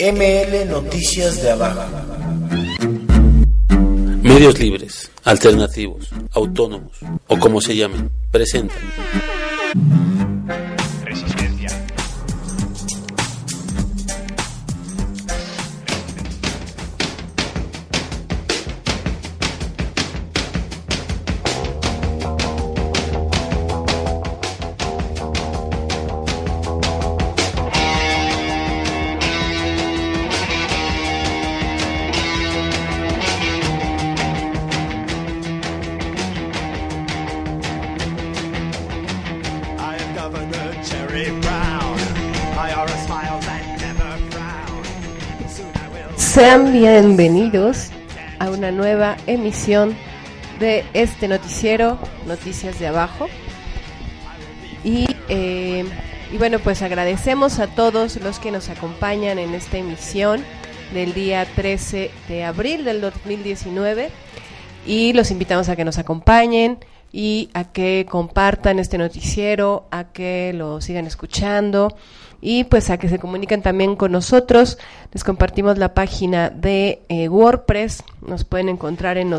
ML Noticias de Abajo. Medios libres, alternativos, autónomos o como se llamen, presentan Resistencia. Sean bienvenidos a una nueva emisión de este noticiero, Noticias de Abajo. Y bueno, pues agradecemos a todos los que nos acompañan en esta emisión del día 13 de abril del 2019. Y los invitamos a que nos acompañen y a que compartan este noticiero, a que lo sigan escuchando y pues a que se comuniquen también con nosotros. Les compartimos la página de WordPress. Nos pueden encontrar en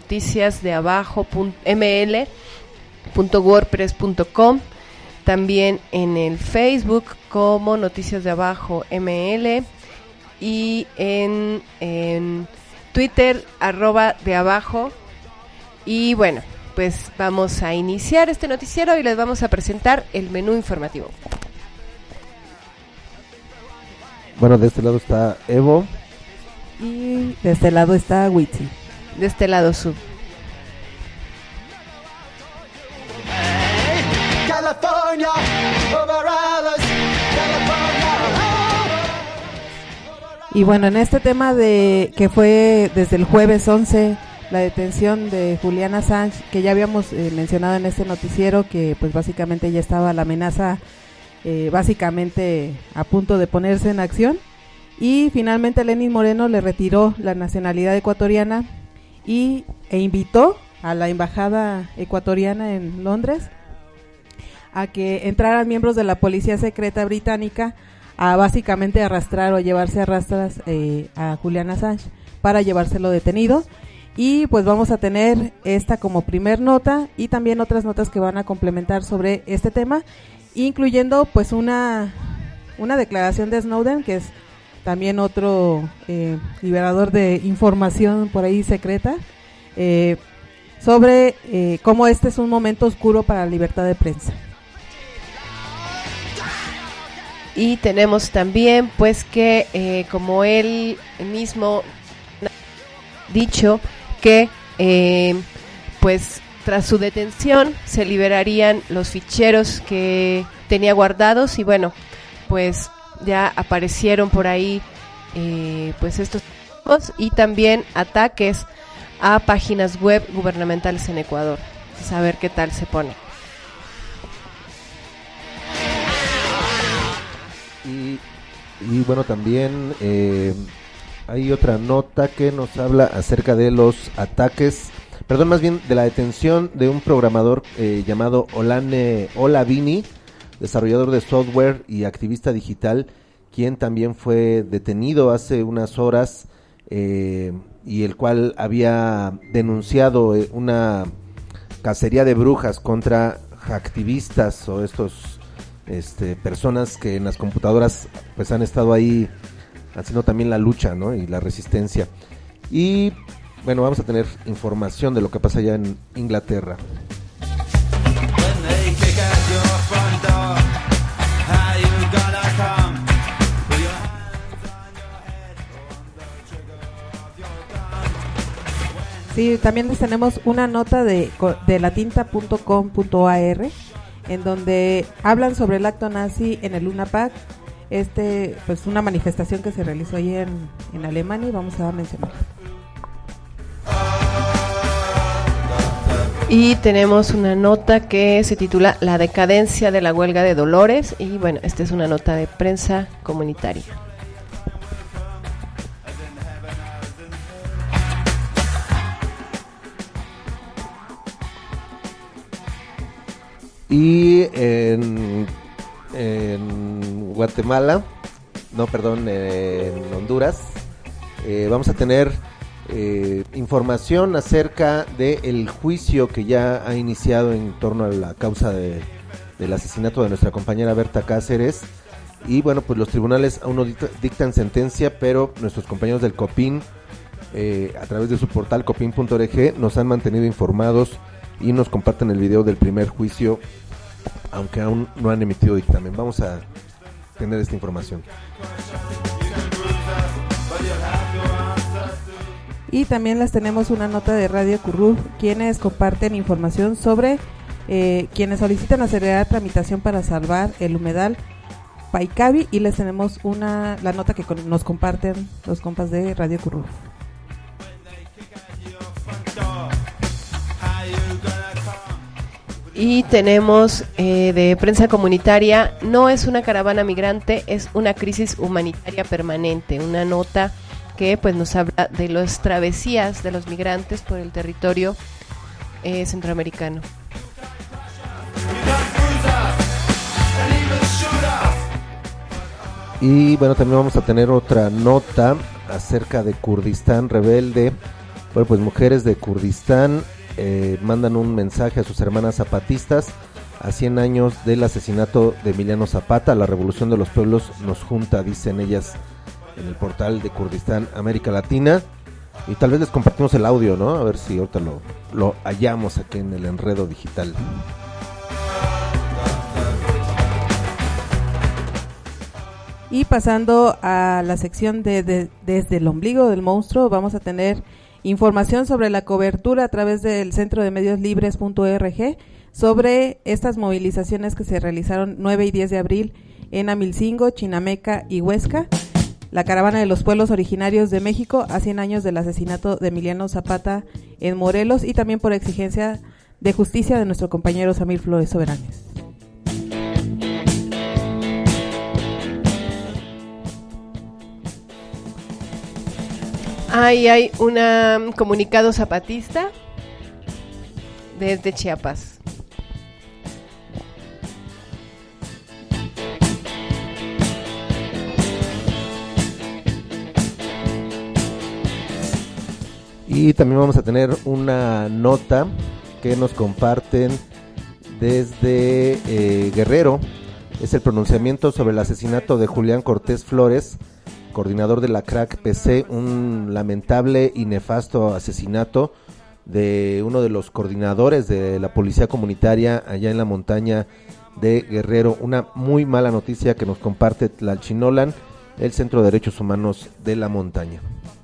noticiasdeabajo.ml.wordpress.com, también en el Facebook como Noticias de Abajo ML y en Twitter @deabajo. Y bueno, pues vamos a iniciar este noticiero y les vamos a presentar el menú informativo. Bueno, de este lado está Evo. Y de este lado está Witsi. De este lado Sub. Y bueno, en este tema de que fue desde el jueves 11, la detención de Julian Assange, que ya habíamos mencionado en este noticiero, que pues básicamente ya estaba la amenaza básicamente a punto de ponerse en acción, y finalmente Lenín Moreno le retiró la nacionalidad ecuatoriana e invitó a la embajada ecuatoriana en Londres a que entraran miembros de la policía secreta británica a básicamente arrastrar o llevarse a rastras a Julian Assange para llevárselo detenido. Y pues vamos a tener esta como primer nota y también otras notas que van a complementar sobre este tema, incluyendo pues una declaración de Snowden, que es también otro liberador de información por ahí secreta, sobre cómo este es un momento oscuro para la libertad de prensa. Y tenemos también pues que como él mismo dicho que pues tras su detención se liberarían los ficheros que tenía guardados, y bueno, pues ya aparecieron por ahí pues estos y también ataques a páginas web gubernamentales en Ecuador. Vamos a ver qué tal se pone. Y bueno, también hay otra nota que nos habla acerca de los ataques, más bien de la detención de un programador llamado Olavini, desarrollador de software y activista digital, quien también fue detenido hace unas horas y el cual había denunciado una cacería de brujas contra hacktivistas o estos personas que en las computadoras pues han estado ahí haciendo también la lucha, ¿no? Y la resistencia. Y bueno, vamos a tener información de lo que pasa allá en Inglaterra. Sí, también les tenemos una nota de latinta.com.ar en donde hablan sobre el acto nazi en el Luna Park, pues una manifestación que se realizó ayer en Alemania, y vamos a mencionarla. Y tenemos una nota que se titula La decadencia de la huelga de Dolores, y bueno, esta es una nota de prensa comunitaria. Y en Guatemala en Honduras. Vamos a tener información acerca del juicio que ya ha iniciado en torno a la causa del asesinato de nuestra compañera Berta Cáceres. Y bueno, pues los tribunales aún no dictan sentencia, pero nuestros compañeros del COPIN, a través de su portal copin.org, nos han mantenido informados y nos comparten el video del primer juicio, aunque aún no han emitido dictamen. Vamos a tener esta información. Y también les tenemos una nota de Radio Curruf, quienes comparten información sobre quienes solicitan acelerar tramitación para salvar el humedal Paicavi, y les tenemos la nota que nos comparten los compas de Radio Curruf. Y tenemos de prensa comunitaria, no es una caravana migrante, es una crisis humanitaria permanente, una nota que pues nos habla de las travesías de los migrantes por el territorio centroamericano. Y bueno, también vamos a tener otra nota acerca de Kurdistán rebelde. Bueno, pues mujeres de Kurdistán mandan un mensaje a sus hermanas zapatistas a 100 años del asesinato de Emiliano Zapata. La revolución de los pueblos nos junta, dicen ellas en el portal de Kurdistán América Latina. Y tal vez les compartimos el audio, ¿no? A ver si ahorita lo hallamos aquí en el enredo digital. Y pasando a la sección de Desde el ombligo del monstruo, vamos a tener información sobre la cobertura a través del Centro de Medios Libres.org sobre estas movilizaciones que se realizaron 9 y 10 de abril en Amilcingo, Chinameca y Huesca. La caravana de los pueblos originarios de México a 100 años del asesinato de Emiliano Zapata en Morelos, y también por exigencia de justicia de nuestro compañero Samir Flores Soberanes. Hay un comunicado zapatista desde Chiapas. Y también vamos a tener una nota que nos comparten desde Guerrero. Es el pronunciamiento sobre el asesinato de Julián Cortés Flores, coordinador de la CRAC PC, un lamentable y nefasto asesinato de uno de los coordinadores de la policía comunitaria allá en la montaña de Guerrero. Una muy mala noticia que nos comparte Tlalchinolan, el Centro de Derechos Humanos de la Montaña.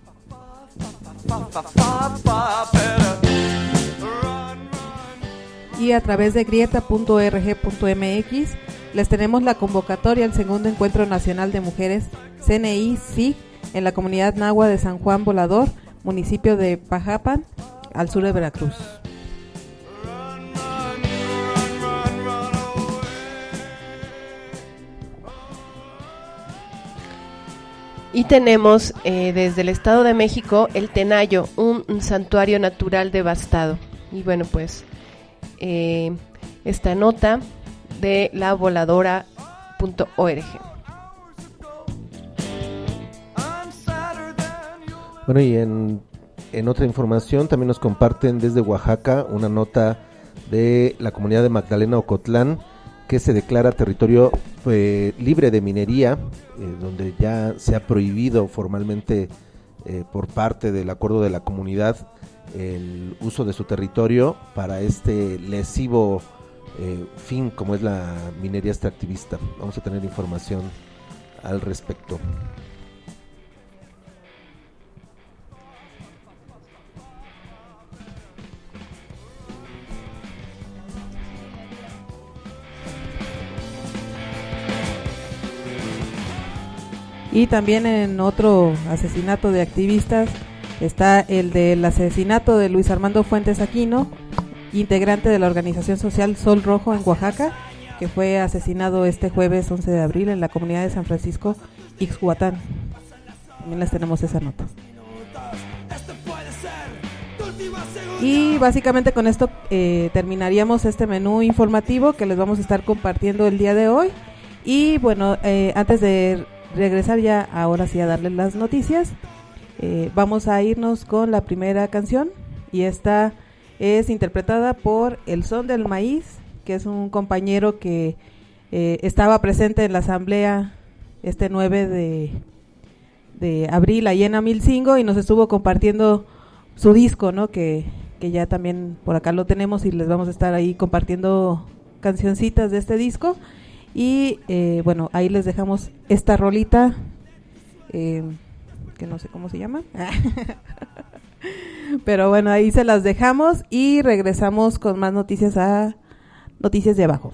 Y a través de grieta.org.mx les tenemos la convocatoria al segundo Encuentro Nacional de Mujeres CNI-SIG en la comunidad nahua de San Juan Volador, municipio de Pajapan, al sur de Veracruz. Y tenemos desde el Estado de México el Tenayo, un santuario natural devastado. Y bueno, pues esta nota de la voladora.org. Bueno, y en otra información también nos comparten desde Oaxaca una nota de la comunidad de Magdalena Ocotlán, que se declara territorio libre de minería, donde ya se ha prohibido formalmente por parte del acuerdo de la comunidad el uso de su territorio para este lesivo fin como es la minería extractivista. Vamos a tener información al respecto. Y también en otro asesinato de activistas está el del asesinato de Luis Armando Fuentes Aquino, integrante de la organización social Sol Rojo en Oaxaca, que fue asesinado este jueves 11 de abril en la comunidad de San Francisco Ixhuatán. También les tenemos esa nota. Y básicamente con esto terminaríamos este menú informativo que les vamos a estar compartiendo el día de hoy. Y bueno, antes de regresar ya ahora sí a darles las noticias. Vamos a irnos con la primera canción, y esta es interpretada por El Son del Maíz, que es un compañero que estaba presente en la asamblea este 9 de abril ahí en Amilcingo, y nos estuvo compartiendo su disco, ¿no? Que ya también por acá lo tenemos y les vamos a estar ahí compartiendo cancioncitas de este disco. Y bueno, ahí les dejamos esta rolita que no sé cómo se llama pero bueno, ahí se las dejamos y regresamos con más noticias a Noticias de Abajo.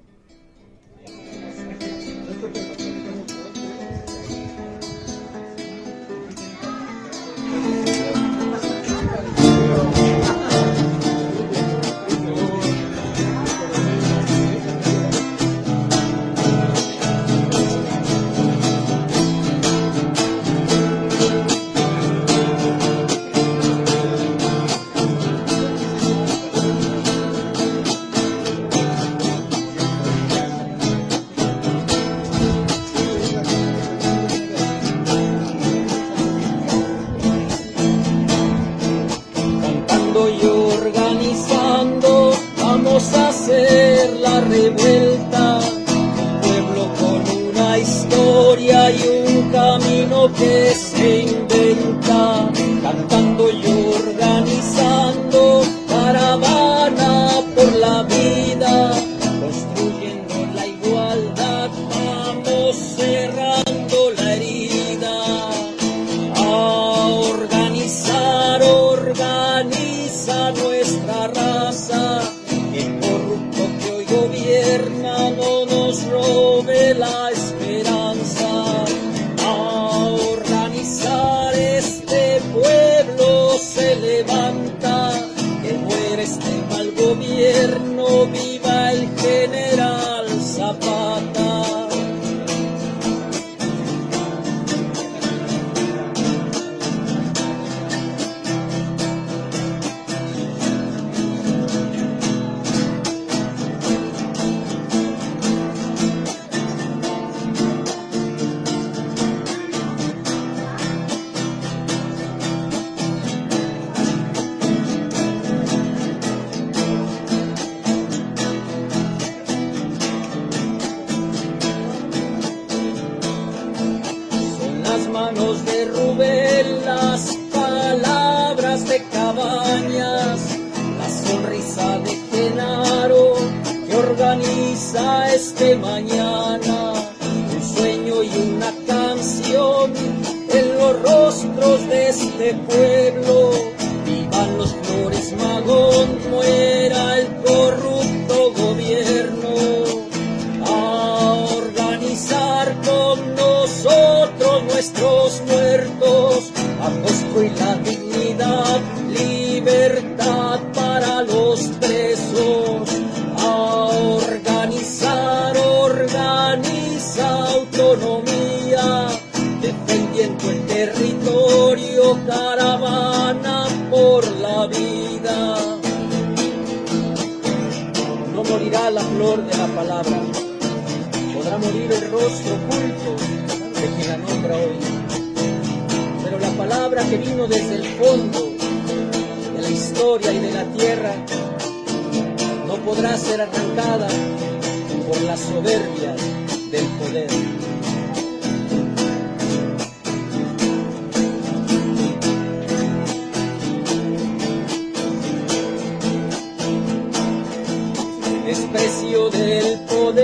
Desprecio del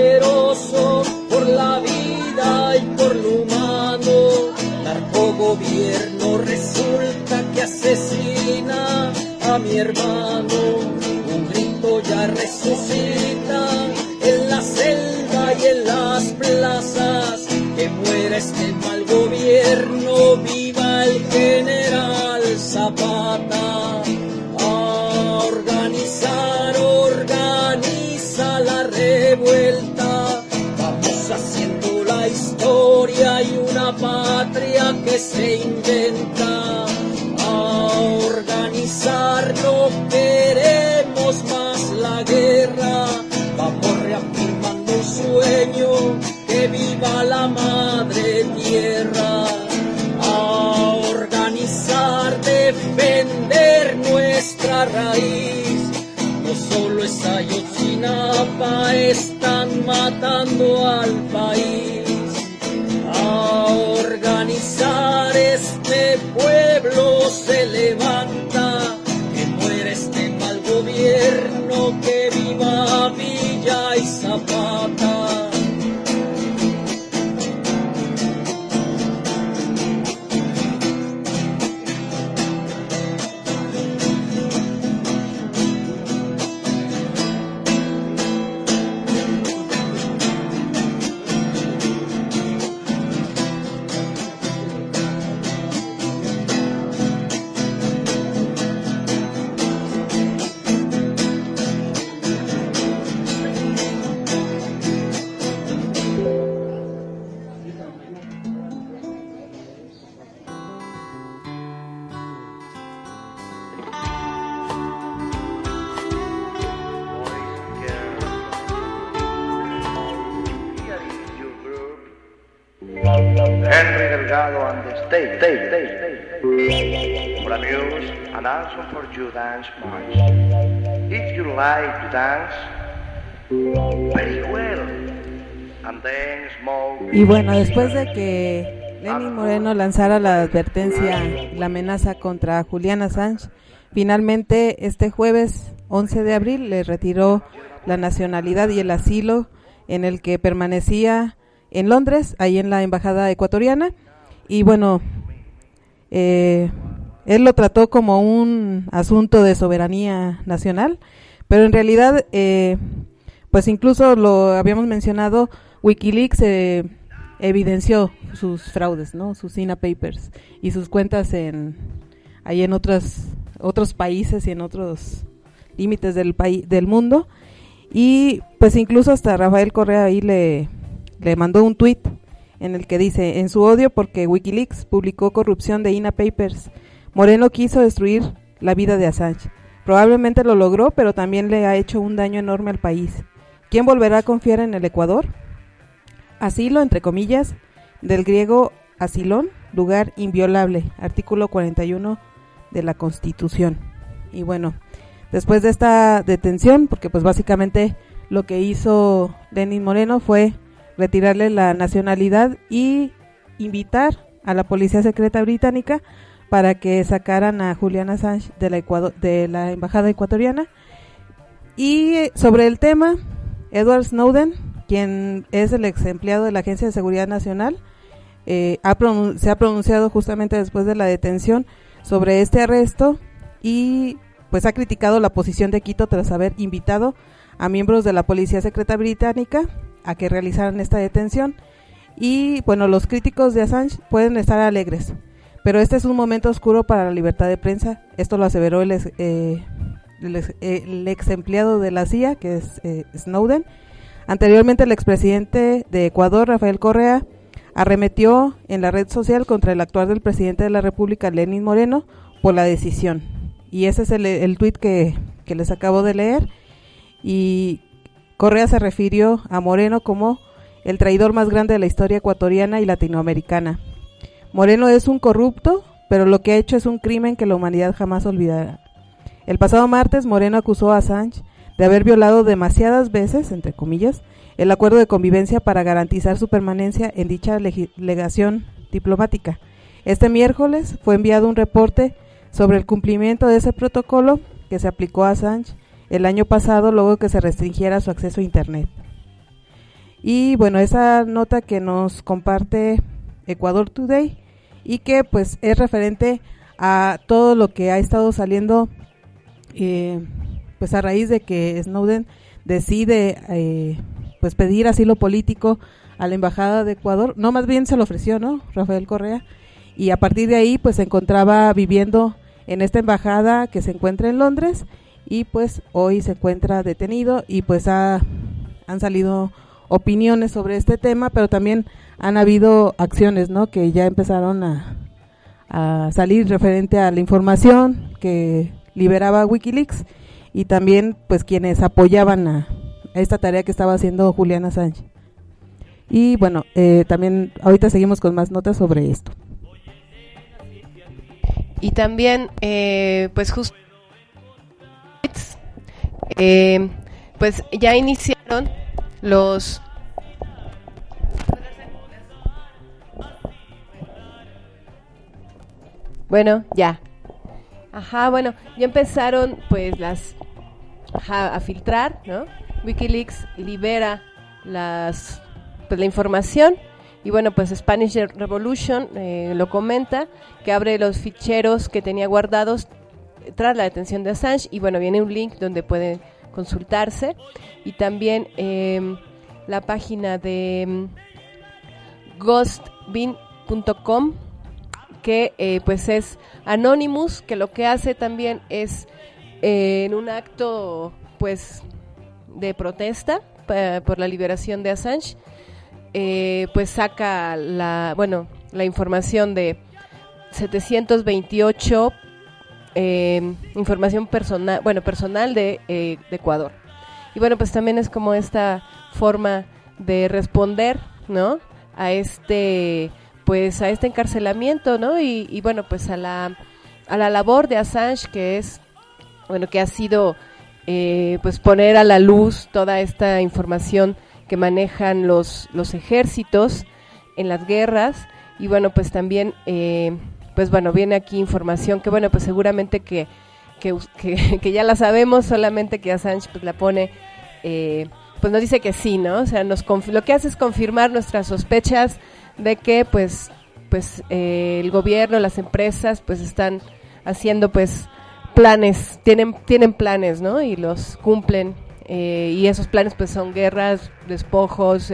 poderoso por la vida y por lo humano. Narcogobierno resulta que asesina a mi hermano. Un grito ya resucita en la selva y en las plazas. Que muera este mal gobierno, viva el general Zapata. A organizar, organiza la revuelta. Vamos haciendo la historia y una patria que se inventa. A organizar, no queremos más la guerra. Vamos reafirmando un sueño, que viva la madre tierra. matando al país. A organizar este pueblo se levanta, que muere este mal gobierno, que viva Villa y Zapata. Henry Delgado on the stage. For a muse and also for you dance march. If you like to dance, very well. And then smoke. Y bueno, después de que Lenín Moreno lanzara la advertencia, la amenaza contra Julian Assange, finalmente este jueves 11 de abril le retiró la nacionalidad y el asilo en el que permanecía en Londres, ahí en la embajada ecuatoriana. Y bueno, él lo trató como un asunto de soberanía nacional, pero en realidad, pues incluso lo habíamos mencionado, Wikileaks evidenció sus fraudes, ¿no? Sus INA Papers y sus cuentas ahí en otros países y en otros límites del mundo. Y pues incluso hasta Rafael Correa ahí le mandó un tuit en el que dice: en su odio porque Wikileaks publicó corrupción de INA Papers, Moreno quiso destruir la vida de Assange. Probablemente lo logró, pero también le ha hecho un daño enorme al país. ¿Quién volverá a confiar en el Ecuador? Asilo, entre comillas, del griego asilón, lugar inviolable, artículo 41 de la Constitución. Y bueno, después de esta detención, porque pues básicamente lo que hizo Lenín Moreno fue retirarle la nacionalidad y invitar a la policía secreta británica para que sacaran a Julian Assange de la embajada ecuatoriana. Y sobre el tema, Edward Snowden, quien es el ex empleado de la Agencia de Seguridad Nacional, se ha pronunciado justamente después de la detención sobre este arresto y pues ha criticado la posición de Quito tras haber invitado a miembros de la policía secreta británica a que realizaran esta detención. Y bueno, los críticos de Assange pueden estar alegres, pero este es un momento oscuro para la libertad de prensa. Esto lo aseveró el ex empleado de la CIA, que es Snowden. Anteriormente, el expresidente de Ecuador, Rafael Correa, arremetió en la red social contra el actual del presidente de la República, Lenín Moreno, por la decisión. Y ese es el tuit que les acabo de leer. Y Correa se refirió a Moreno como el traidor más grande de la historia ecuatoriana y latinoamericana. Moreno es un corrupto, pero lo que ha hecho es un crimen que la humanidad jamás olvidará. El pasado martes, Moreno acusó a Assange de haber violado demasiadas veces, entre comillas, el acuerdo de convivencia para garantizar su permanencia en dicha legación diplomática. Este miércoles fue enviado un reporte sobre el cumplimiento de ese protocolo que se aplicó a Assange el año pasado, luego que se restringiera su acceso a Internet. Y bueno, esa nota que nos comparte Ecuador Today y que pues es referente a todo lo que ha estado saliendo pues a raíz de que Snowden decide pues pedir asilo político a la embajada de Ecuador. No, más bien se lo ofreció, ¿no? Rafael Correa, y a partir de ahí pues se encontraba viviendo en esta embajada que se encuentra en Londres y pues hoy se encuentra detenido. Y pues han salido opiniones sobre este tema, pero también han habido acciones, ¿no?, que ya empezaron a salir referente a la información que liberaba Wikileaks y también pues quienes apoyaban a esta tarea que estaba haciendo Julian Assange. Y bueno, también ahorita seguimos con más notas sobre esto. Y también pues justo pues ya iniciaron los... Bueno, ya. Ajá, bueno, ya empezaron pues a filtrar, ¿no? WikiLeaks libera la información y bueno, pues Spanish Revolution lo comenta, que abre los ficheros que tenía guardados tras la detención de Assange y bueno, viene un link donde pueden consultarse y también la página de ghostbin.com, que pues es Anonymous, que lo que hace también es en un acto pues de protesta por la liberación de Assange, pues saca la información de 728 información personal de Ecuador. Y bueno, pues también es como esta forma de responder, ¿no? A este encarcelamiento, ¿no? Y bueno, pues a la labor de Assange, que es, bueno, que ha sido pues poner a la luz toda esta información que manejan los ejércitos en las guerras. Y bueno, pues también pues bueno, viene aquí información que bueno, pues seguramente que ya la sabemos, solamente que Assange pues la pone, pues nos dice que sí, ¿no? O sea, lo que hace es confirmar nuestras sospechas de que pues el gobierno, las empresas pues están haciendo pues planes, tienen planes, ¿no? Y los cumplen, y esos planes pues son guerras, despojos,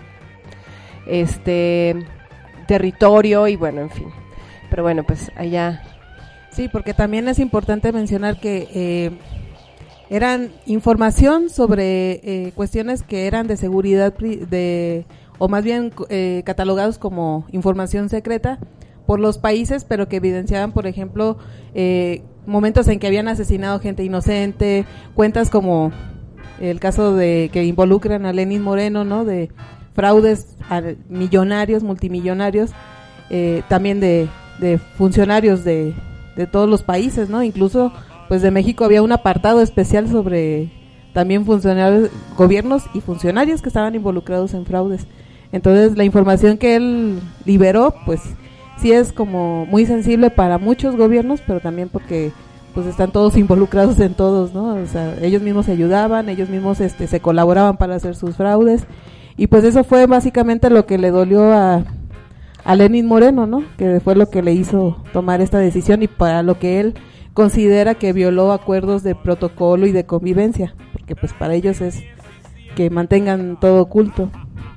territorio y bueno, en fin. Pero bueno, pues allá. Sí, porque también es importante mencionar que eran información sobre cuestiones que eran de seguridad, o más bien catalogados como información secreta por los países, pero que evidenciaban, por ejemplo, momentos en que habían asesinado gente inocente, cuentas como el caso de que involucran a Lenín Moreno, ¿no? De fraudes a millonarios, multimillonarios, también de funcionarios de todos los países, ¿no? Incluso pues de México había un apartado especial sobre también funcionarios, gobiernos y funcionarios que estaban involucrados en fraudes. Entonces la información que él liberó pues sí es como muy sensible para muchos gobiernos, pero también porque pues están todos involucrados en todos, ¿no? O sea, ellos mismos se ayudaban, ellos mismos se colaboraban para hacer sus fraudes, y pues eso fue básicamente lo que le dolió a Lenín Moreno, ¿no? Que fue lo que le hizo tomar esta decisión y para lo que él considera que violó acuerdos de protocolo y de convivencia, porque pues para ellos es que mantengan todo oculto.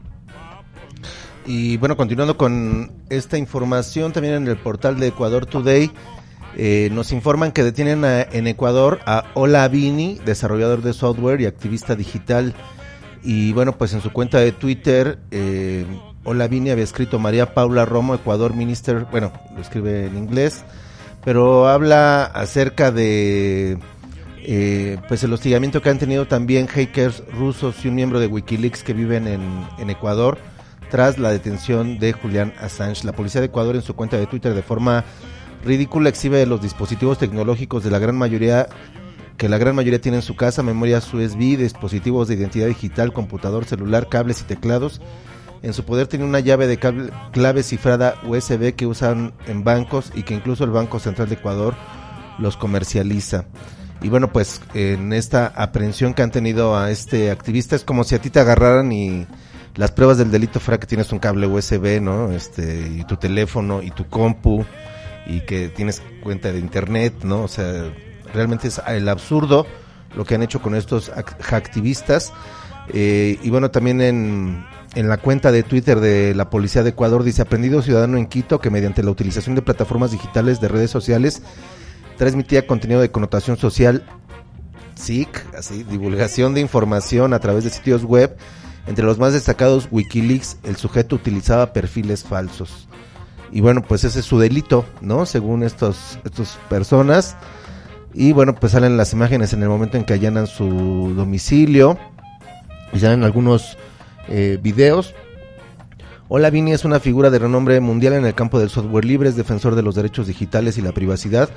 Y bueno, continuando con esta información, también en el portal de Ecuador Today nos informan que detienen en Ecuador a Ola Vini, desarrollador de software y activista digital. Y bueno, pues en su cuenta de Twitter, Ola Vini había escrito María Paula Romo, Ecuador Minister, bueno, lo escribe en inglés, pero habla acerca de pues el hostigamiento que han tenido también hackers rusos y un miembro de WikiLeaks que viven en Ecuador tras la detención de Julian Assange. La policía de Ecuador en su cuenta de Twitter de forma ridícula exhibe los dispositivos tecnológicos de la gran mayoría tiene en su casa: memorias USB, dispositivos de identidad digital, computador, celular, cables y teclados. En su poder tiene una llave de clave cifrada USB que usan en bancos y que incluso el Banco Central de Ecuador los comercializa. Y bueno, pues en esta aprehensión que han tenido a este activista es como si a ti te agarraran y las pruebas del delito fuera que tienes un cable USB, ¿no? Y tu teléfono y tu compu y que tienes cuenta de internet, ¿no? O sea, realmente es el absurdo lo que han hecho con estos activistas. Y bueno, también en la cuenta de Twitter de la Policía de Ecuador dice: aprendido ciudadano en Quito que mediante la utilización de plataformas digitales de redes sociales transmitía contenido de connotación social, SIC, así, divulgación de información a través de sitios web. Entre los más destacados, WikiLeaks, el sujeto utilizaba perfiles falsos. Y bueno, pues ese es su delito, ¿no? Según estos personas. Y bueno, pues salen las imágenes en el momento en que allanan su domicilio y salen algunos videos. Ola Vini es una figura de renombre mundial en el campo del software libre, es defensor de los derechos digitales y la privacidad.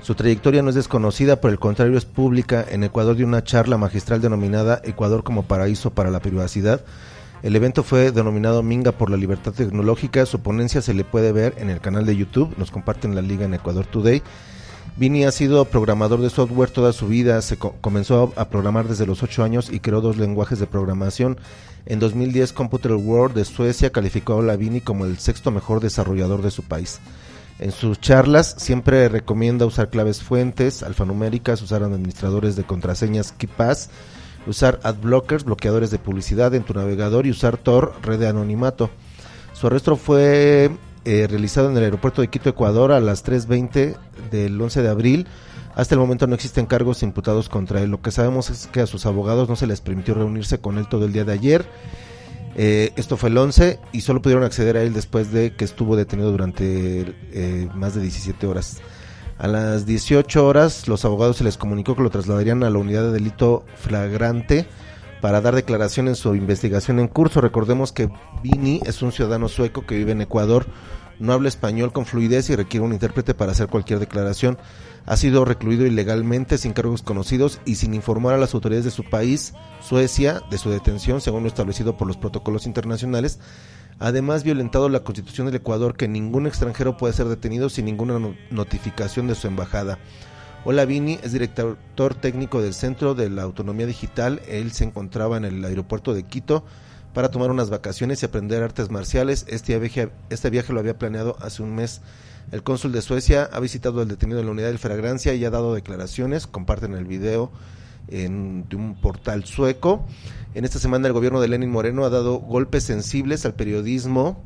Su trayectoria no es desconocida, por el contrario es pública. En Ecuador dio una charla magistral denominada Ecuador como paraíso para la privacidad. El evento fue denominado Minga por la Libertad Tecnológica. Su ponencia se le puede ver en el canal de YouTube, nos comparten la liga en Ecuador Today. Vini ha sido programador de software toda su vida, comenzó a programar desde los 8 años y creó 2 lenguajes de programación. En 2010 Computer World de Suecia calificó a Vini como el 6º mejor desarrollador de su país. En sus charlas siempre recomienda usar claves fuentes alfanuméricas, usar administradores de contraseñas KeePass, usar adblockers, bloqueadores de publicidad en tu navegador y usar Tor, red de anonimato. Su arresto fue realizado en el aeropuerto de Quito, Ecuador, a las 3:20 del 11 de abril. Hasta el momento no existen cargos imputados contra él. Lo que sabemos es que a sus abogados no se les permitió reunirse con él todo el día de ayer. Esto fue el 11 y solo pudieron acceder a él después de que estuvo detenido durante más de 17 horas. A las 18 horas los abogados se les comunicó que lo trasladarían a la unidad de delito flagrante para dar declaración en su investigación en curso. Recordemos que Vini es un ciudadano sueco que vive en Ecuador, no habla español con fluidez y requiere un intérprete para hacer cualquier declaración. Ha sido recluido ilegalmente, sin cargos conocidos y sin informar a las autoridades de su país, Suecia, de su detención, según lo establecido por los protocolos internacionales. Además, violentado la Constitución del Ecuador, que ningún extranjero puede ser detenido sin ninguna notificación de su embajada. Hola Vini es director técnico del Centro de la Autonomía Digital. Él se encontraba en el aeropuerto de Quito para tomar unas vacaciones y aprender artes marciales. Este viaje lo había planeado hace un mes. El cónsul de Suecia ha visitado al detenido en la unidad de flagrancia y ha dado declaraciones. Comparten el video de un portal sueco. En esta semana el gobierno de Lenín Moreno ha dado golpes sensibles al periodismo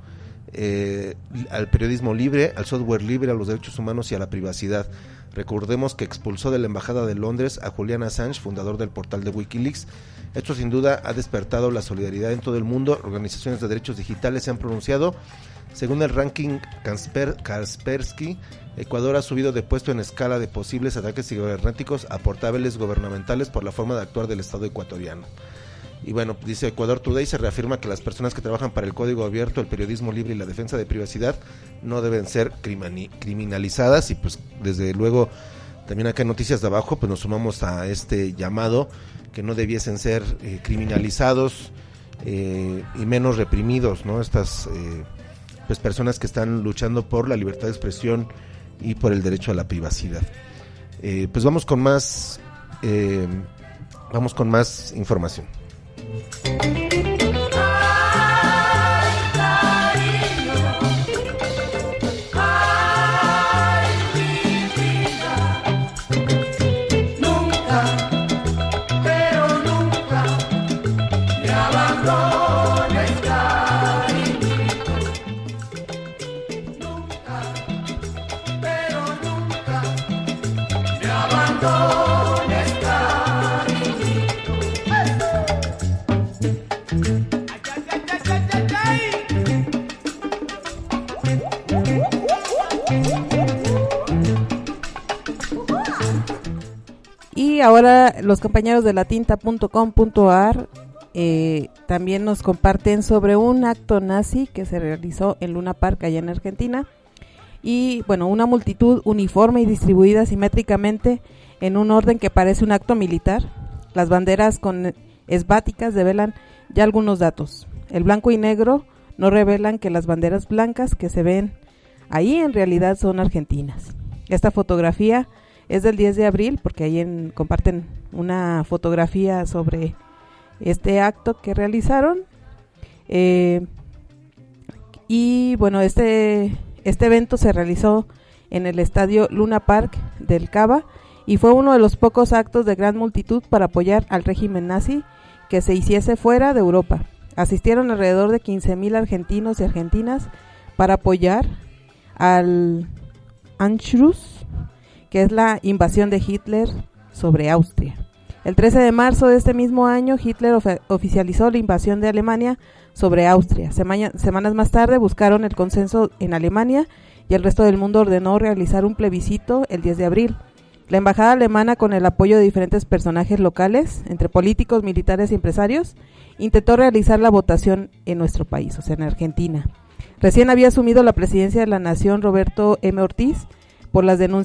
libre, al software libre, a los derechos humanos y a la privacidad. Recordemos que expulsó de la embajada de Londres a Julian Assange, fundador del portal de Wikileaks. Esto sin duda ha despertado la solidaridad en todo el mundo. Organizaciones de derechos digitales se han pronunciado. Según el ranking Kaspersky, Ecuador ha subido de puesto en escala de posibles ataques cibernéticos a portales gubernamentales por la forma de actuar del Estado ecuatoriano. Y bueno, dice Ecuador Today, se reafirma que las personas que trabajan para el código abierto, el periodismo libre y la defensa de privacidad no deben ser criminalizadas. Y pues desde luego también acá en Noticias de Abajo pues nos sumamos a este llamado, que no debiesen ser criminalizados y menos reprimidos, ¿no? Estas pues personas que están luchando por la libertad de expresión y por el derecho a la privacidad. Pues vamos con más información. Y ahora los compañeros de latinta.com.ar también nos comparten sobre un acto nazi que se realizó en Luna Park allá en Argentina. Y bueno, una multitud uniforme y distribuida simétricamente en un orden que parece un acto militar. Las banderas con esváticas develan ya algunos datos. El blanco y negro no revelan que las banderas blancas que se ven ahí en realidad son argentinas. Esta fotografía es del 10 de abril, porque ahí comparten una fotografía sobre este acto que realizaron. Y bueno, este evento se realizó en el estadio Luna Park del Cava y fue uno de los pocos actos de gran multitud para apoyar al régimen nazi que se hiciese fuera de Europa. Asistieron alrededor de 15,000 argentinos y argentinas para apoyar al Anschluss, que es la invasión de Hitler sobre Austria. El 13 de marzo de este mismo año, Hitler oficializó la invasión de Alemania sobre Austria. Semanas más tarde buscaron el consenso en Alemania y el resto del mundo ordenó realizar un plebiscito el 10 de abril. La embajada alemana, con el apoyo de diferentes personajes locales, entre políticos, militares y empresarios, intentó realizar la votación en nuestro país, o sea, en Argentina. Recién había asumido la presidencia de la nación Roberto M. Ortiz por las denuncias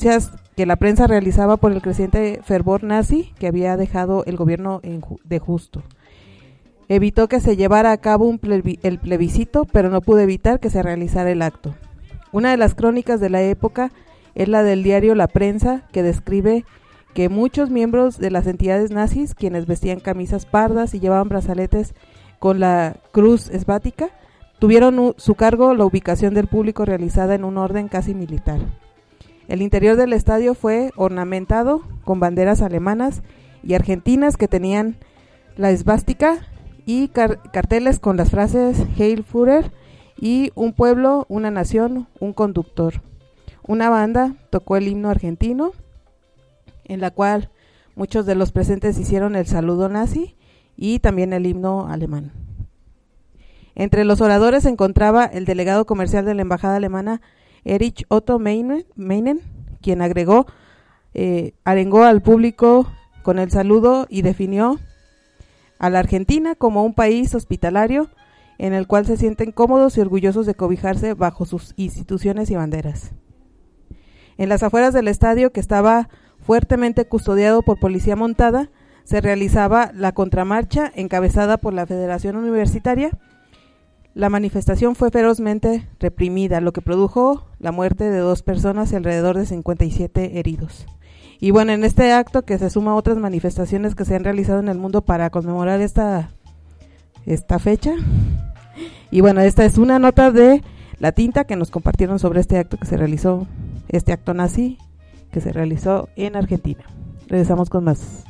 que la prensa realizaba por el creciente fervor nazi que había dejado el gobierno de Justo. Evitó que se llevara a cabo el plebiscito, pero no pudo evitar que se realizara el acto. Una de las crónicas de la época es la del diario La Prensa, que describe que muchos miembros de las entidades nazis, quienes vestían camisas pardas y llevaban brazaletes con la cruz esvática, tuvieron su cargo la ubicación del público realizada en un orden casi militar. El interior del estadio fue ornamentado con banderas alemanas y argentinas que tenían la esvástica y carteles con las frases Heil Führer y un pueblo, una nación, un conductor. Una banda tocó el himno argentino, en la cual muchos de los presentes hicieron el saludo nazi y también el himno alemán. Entre los oradores se encontraba el delegado comercial de la embajada alemana, Erich Otto Meinen, quien arengó al público con el saludo y definió a la Argentina como un país hospitalario en el cual se sienten cómodos y orgullosos de cobijarse bajo sus instituciones y banderas. En las afueras del estadio, que estaba fuertemente custodiado por policía montada, se realizaba la contramarcha encabezada por la Federación Universitaria. La manifestación fue ferozmente reprimida, lo que produjo la muerte de 2 personas y alrededor de 57 heridos. Y bueno, en este acto, que se suma a otras manifestaciones que se han realizado en el mundo para conmemorar esta fecha. Y bueno, esta es una nota de La Tinta que nos compartieron sobre este acto nazi que se realizó en Argentina. Regresamos con más.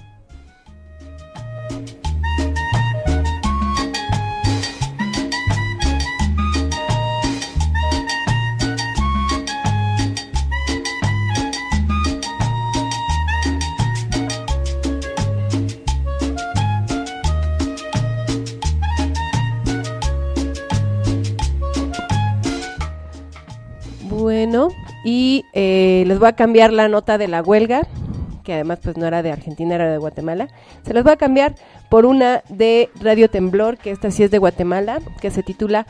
Bueno, y les voy a cambiar la nota de la huelga, que además pues no era de Argentina, era de Guatemala. Se los voy a cambiar por una de Radio Temblor, que esta sí es de Guatemala, que se titula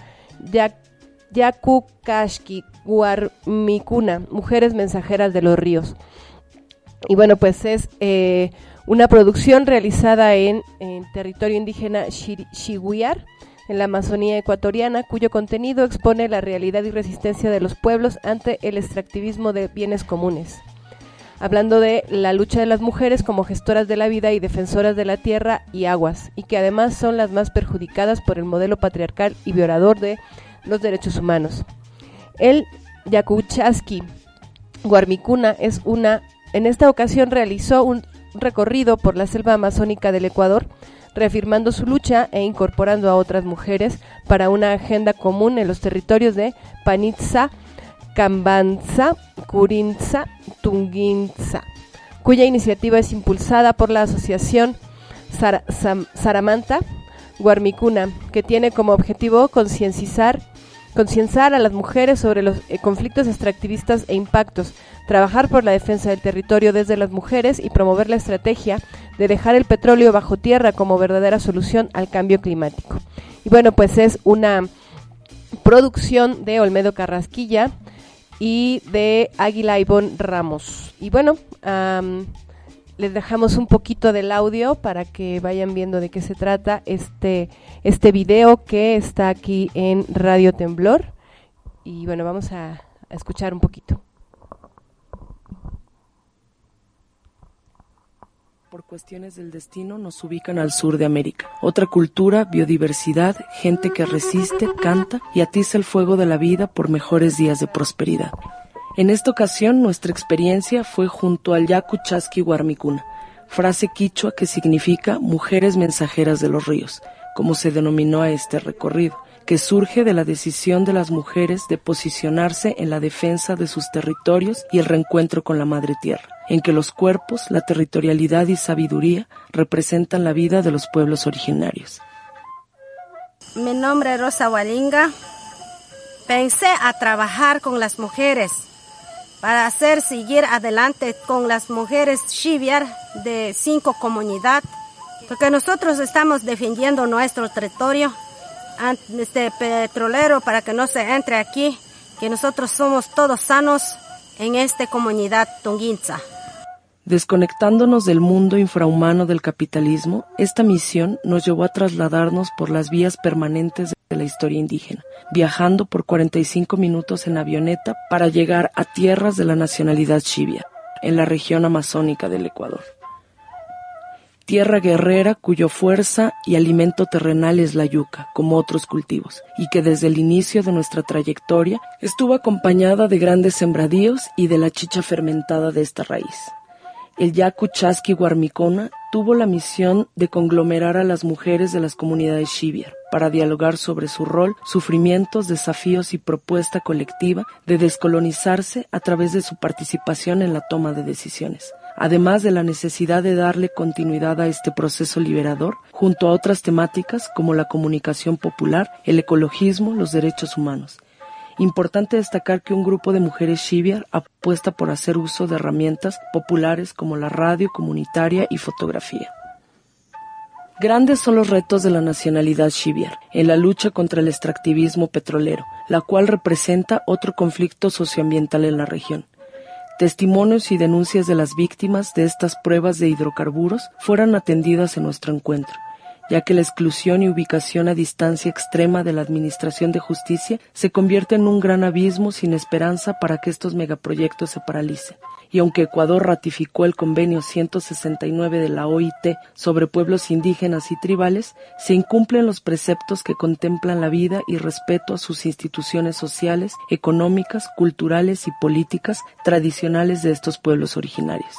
Yakukashki Guarmicuna, Mujeres Mensajeras de los Ríos. Y bueno, pues es una producción realizada en territorio indígena Xiguiar, en la Amazonía ecuatoriana, cuyo contenido expone la realidad y resistencia de los pueblos ante el extractivismo de bienes comunes. Hablando de la lucha de las mujeres como gestoras de la vida y defensoras de la tierra y aguas, y que además son las más perjudicadas por el modelo patriarcal y violador de los derechos humanos. El Yakuchaski Guarmicuna en esta ocasión realizó un recorrido por la selva amazónica del Ecuador, reafirmando su lucha e incorporando a otras mujeres para una agenda común en los territorios de Panitza, Cambanza, Curinza, Tunguinza, cuya iniciativa es impulsada por la asociación Saramanta Guarmicuna, que tiene como objetivo concienciar a las mujeres sobre los conflictos extractivistas e impactos, trabajar por la defensa del territorio desde las mujeres y promover la estrategia de dejar el petróleo bajo tierra como verdadera solución al cambio climático. Y bueno, pues es una producción de Olmedo Carrasquilla y de Águila Ivonne Ramos. Y bueno, les dejamos un poquito del audio para que vayan viendo de qué se trata este video que está aquí en Radio Temblor. Y bueno, vamos a escuchar un poquito. Por cuestiones del destino nos ubican al sur de América. Otra cultura, biodiversidad, gente que resiste, canta y atiza el fuego de la vida por mejores días de prosperidad. En esta ocasión nuestra experiencia fue junto al Yakuchaski Guarmicuna, frase quichua que significa mujeres mensajeras de los ríos, como se denominó a este recorrido, que surge de la decisión de las mujeres de posicionarse en la defensa de sus territorios y el reencuentro con la madre tierra, en que los cuerpos, la territorialidad y sabiduría representan la vida de los pueblos originarios. Mi nombre es Rosa Walinga. Pensé a trabajar con las mujeres para seguir adelante con las mujeres Xiviar de 5 comunidades, porque nosotros estamos defendiendo nuestro territorio petrolero para que no se entre aquí, que nosotros somos todos sanos en esta comunidad Tunguinza. Desconectándonos del mundo infrahumano del capitalismo, esta misión nos llevó a trasladarnos por las vías permanentes de la historia indígena, viajando por 45 minutos en avioneta para llegar a tierras de la nacionalidad Xiviar, en la región amazónica del Ecuador. Tierra guerrera cuyo fuerza y alimento terrenal es la yuca, como otros cultivos, y que desde el inicio de nuestra trayectoria estuvo acompañada de grandes sembradíos y de la chicha fermentada de esta raíz. El Yacu Chasqui Guarmicona tuvo la misión de conglomerar a las mujeres de las comunidades Xiviar para dialogar sobre su rol, sufrimientos, desafíos y propuesta colectiva de descolonizarse a través de su participación en la toma de decisiones, además de la necesidad de darle continuidad a este proceso liberador junto a otras temáticas como la comunicación popular, el ecologismo, los derechos humanos. Importante destacar que un grupo de mujeres Xiviar apuesta por hacer uso de herramientas populares como la radio comunitaria y fotografía. Grandes son los retos de la nacionalidad Xiviar en la lucha contra el extractivismo petrolero, la cual representa otro conflicto socioambiental en la región. Testimonios y denuncias de las víctimas de estas pruebas de hidrocarburos fueron atendidas en nuestro encuentro, ya que la exclusión y ubicación a distancia extrema de la Administración de Justicia se convierte en un gran abismo sin esperanza para que estos megaproyectos se paralicen. Y aunque Ecuador ratificó el convenio 169 de la OIT sobre pueblos indígenas y tribales, se incumplen los preceptos que contemplan la vida y respeto a sus instituciones sociales, económicas, culturales y políticas tradicionales de estos pueblos originarios.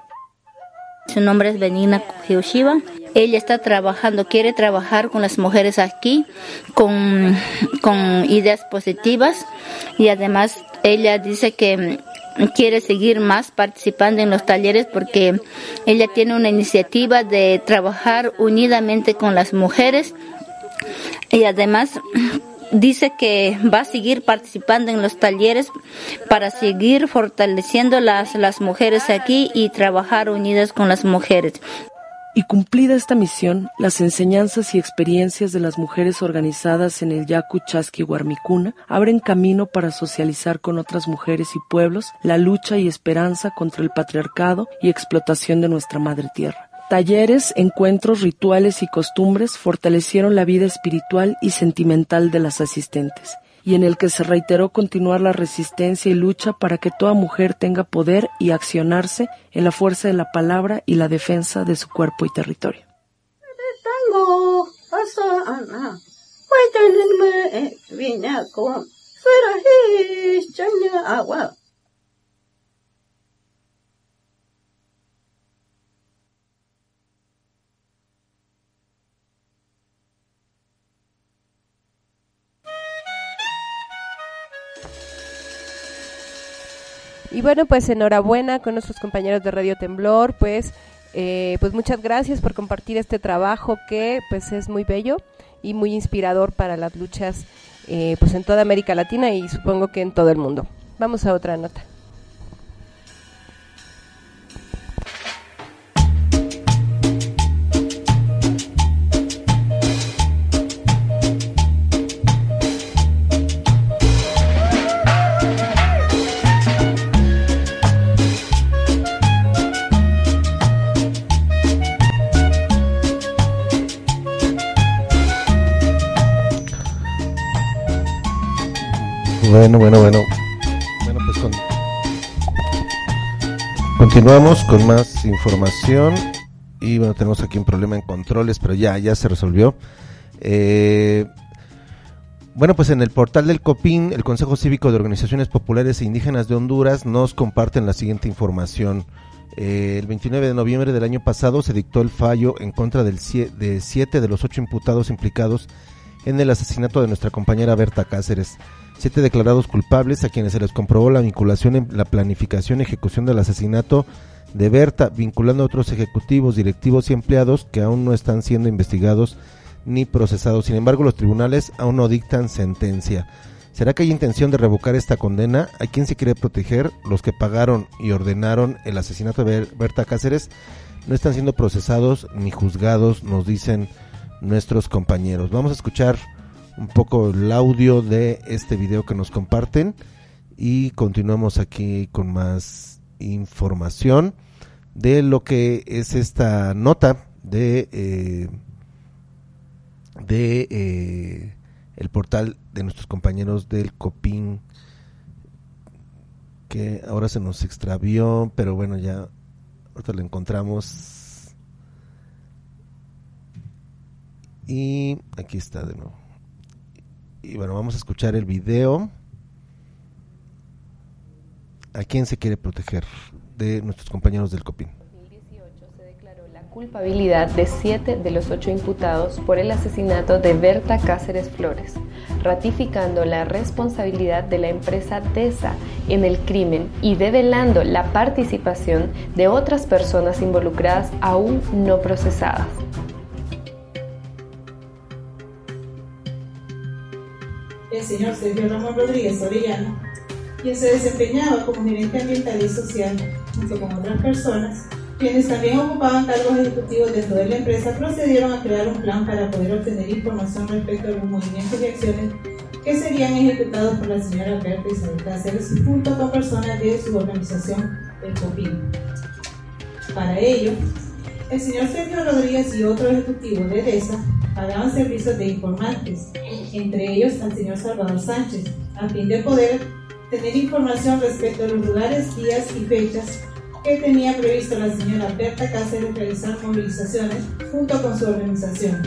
Su nombre es Benigna Hioshiba. Ella está trabajando, quiere trabajar con las mujeres aquí, con ideas positivas, y además ella dice que quiere seguir más participando en los talleres porque ella tiene una iniciativa de trabajar unidamente con las mujeres, y además dice que va a seguir participando en los talleres para seguir fortaleciendo las mujeres aquí y trabajar unidas con las mujeres. Y cumplida esta misión, las enseñanzas y experiencias de las mujeres organizadas en el Yacu Chasqui Guarmicuna abren camino para socializar con otras mujeres y pueblos la lucha y esperanza contra el patriarcado y explotación de nuestra madre tierra. Talleres, encuentros, rituales y costumbres fortalecieron la vida espiritual y sentimental de las asistentes, y en el que se reiteró continuar la resistencia y lucha para que toda mujer tenga poder y accionarse en la fuerza de la palabra y la defensa de su cuerpo y territorio. Y bueno, pues enhorabuena con nuestros compañeros de Radio Temblor, pues muchas gracias por compartir este trabajo que pues es muy bello y muy inspirador para las luchas pues en toda América Latina y supongo que en todo el mundo. Vamos a otra nota. Bueno, pues continuamos con más información y bueno, tenemos aquí un problema en controles, pero ya se resolvió. Bueno, pues en el portal del COPIN, el Consejo Cívico de Organizaciones Populares e Indígenas de Honduras, nos comparten la siguiente información. El 29 de noviembre del año pasado se dictó el fallo en contra de 7 de los 8 imputados implicados en el asesinato de nuestra compañera Berta Cáceres. 7 declarados culpables a quienes se les comprobó la vinculación en la planificación y ejecución del asesinato de Berta, vinculando a otros ejecutivos, directivos y empleados que aún no están siendo investigados ni procesados. Sin embargo, los tribunales aún no dictan sentencia. ¿Será que hay intención de revocar esta condena? ¿A quién se quiere proteger? Los que pagaron y ordenaron el asesinato de Berta Cáceres no están siendo procesados ni juzgados, nos dicen nuestros compañeros. Vamos a escuchar un poco el audio de este video que nos comparten y continuamos aquí con más información de lo que es esta nota de el portal de nuestros compañeros del Copín, que ahora se nos extravió, pero bueno, ya ahorita lo encontramos y aquí está de nuevo. Y bueno, vamos a escuchar el video. ¿A quién se quiere proteger? De nuestros compañeros del Copín. En 2018 se declaró la culpabilidad de 7 de los 8 imputados por el asesinato de Berta Cáceres Flores, ratificando la responsabilidad de la empresa DESA en el crimen y develando la participación de otras personas involucradas aún no procesadas. El señor Sergio Ramón Rodríguez Orellana, quien se desempeñaba como gerente ambiental y social junto con otras personas, quienes también ocupaban cargos ejecutivos dentro de la empresa, procedieron a crear un plan para poder obtener información respecto a los movimientos y acciones que serían ejecutados por la señora Berta Isabel Cáceres junto con personas de su organización, el Copín. Para ello, el señor Sergio Rodríguez y otros ejecutivos de DESA pagaban servicios de informantes, entre ellos al señor Salvador Sánchez, a fin de poder tener información respecto a los lugares, días y fechas que tenía previsto la señora Berta Cáceres realizar movilizaciones junto con su organización.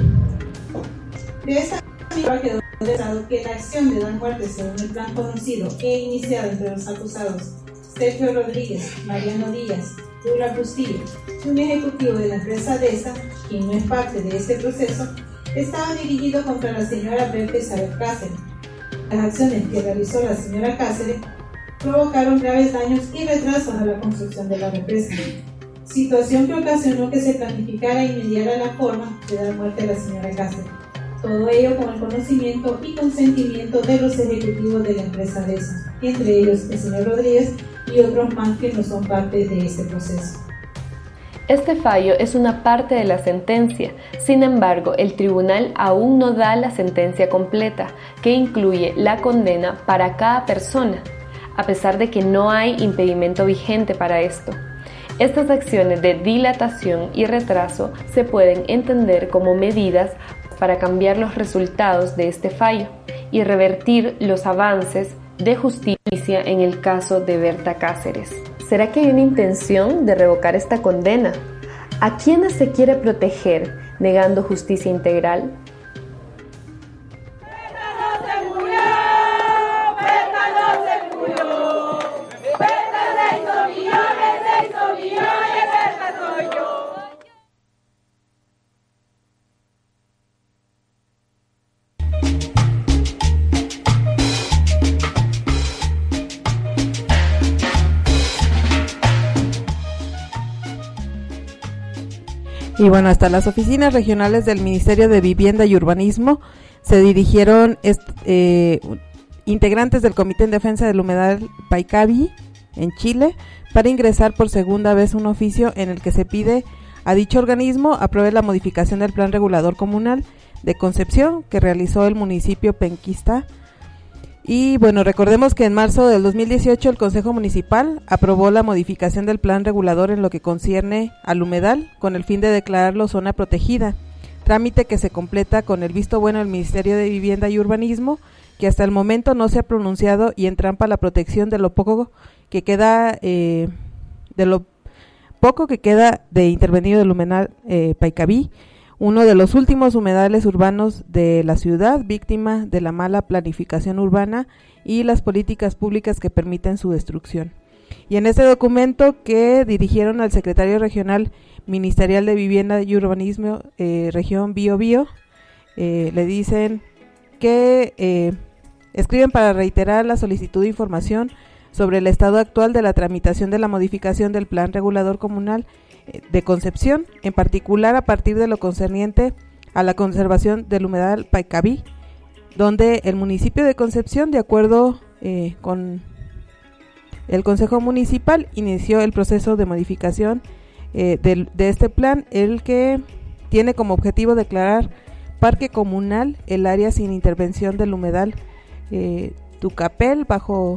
De esta manera quedó demostrado que la acción de dar muerte según el plan conocido e iniciado entre los acusados Sergio Rodríguez, Mariano Díaz, Douglas Bustillo y un ejecutivo de la empresa DESA, quien no es parte de este proceso, estaba dirigido contra la señora Berta Isabel Cáceres. Las acciones que realizó la señora Cáceres provocaron graves daños y retrasos a la construcción de la represa, situación que ocasionó que se planificara y mediara la forma de dar muerte a la señora Cáceres. Todo ello con el conocimiento y consentimiento de los ejecutivos de la empresa DESA, entre ellos el señor Rodríguez y otros más que no son parte de este proceso. Este fallo es una parte de la sentencia, sin embargo, el tribunal aún no da la sentencia completa, que incluye la condena para cada persona, a pesar de que no hay impedimento vigente para esto. Estas acciones de dilatación y retraso se pueden entender como medidas para cambiar los resultados de este fallo y revertir los avances de justicia en el caso de Berta Cáceres. ¿Será que hay una intención de revocar esta condena? ¿A quiénes se quiere proteger negando justicia integral? Y bueno, hasta las oficinas regionales del Ministerio de Vivienda y Urbanismo se dirigieron integrantes del Comité en Defensa del Humedal Paicabi en Chile para ingresar por segunda vez un oficio en el que se pide a dicho organismo apruebe la modificación del Plan Regulador Comunal de Concepción que realizó el municipio penquista. Y bueno, recordemos que en marzo del 2018 el Consejo Municipal aprobó la modificación del plan regulador en lo que concierne al humedal con el fin de declararlo zona protegida, trámite que se completa con el visto bueno del Ministerio de Vivienda y Urbanismo, que hasta el momento no se ha pronunciado y entrampa la protección de lo poco que queda de intervenido del humedal Paicabi, uno de los últimos humedales urbanos de la ciudad, víctima de la mala planificación urbana y las políticas públicas que permiten su destrucción. Y en este documento que dirigieron al secretario regional ministerial de Vivienda y Urbanismo, región Biobío, le dicen que escriben para reiterar la solicitud de información sobre el estado actual de la tramitación de la modificación del Plan Regulador Comunal de Concepción, en particular a partir de lo concerniente a la conservación del humedal Paicabi, donde el municipio de Concepción, de acuerdo con el Consejo Municipal, inició el proceso de modificación de este plan, el que tiene como objetivo declarar parque comunal el área sin intervención del humedal Tucapel bajo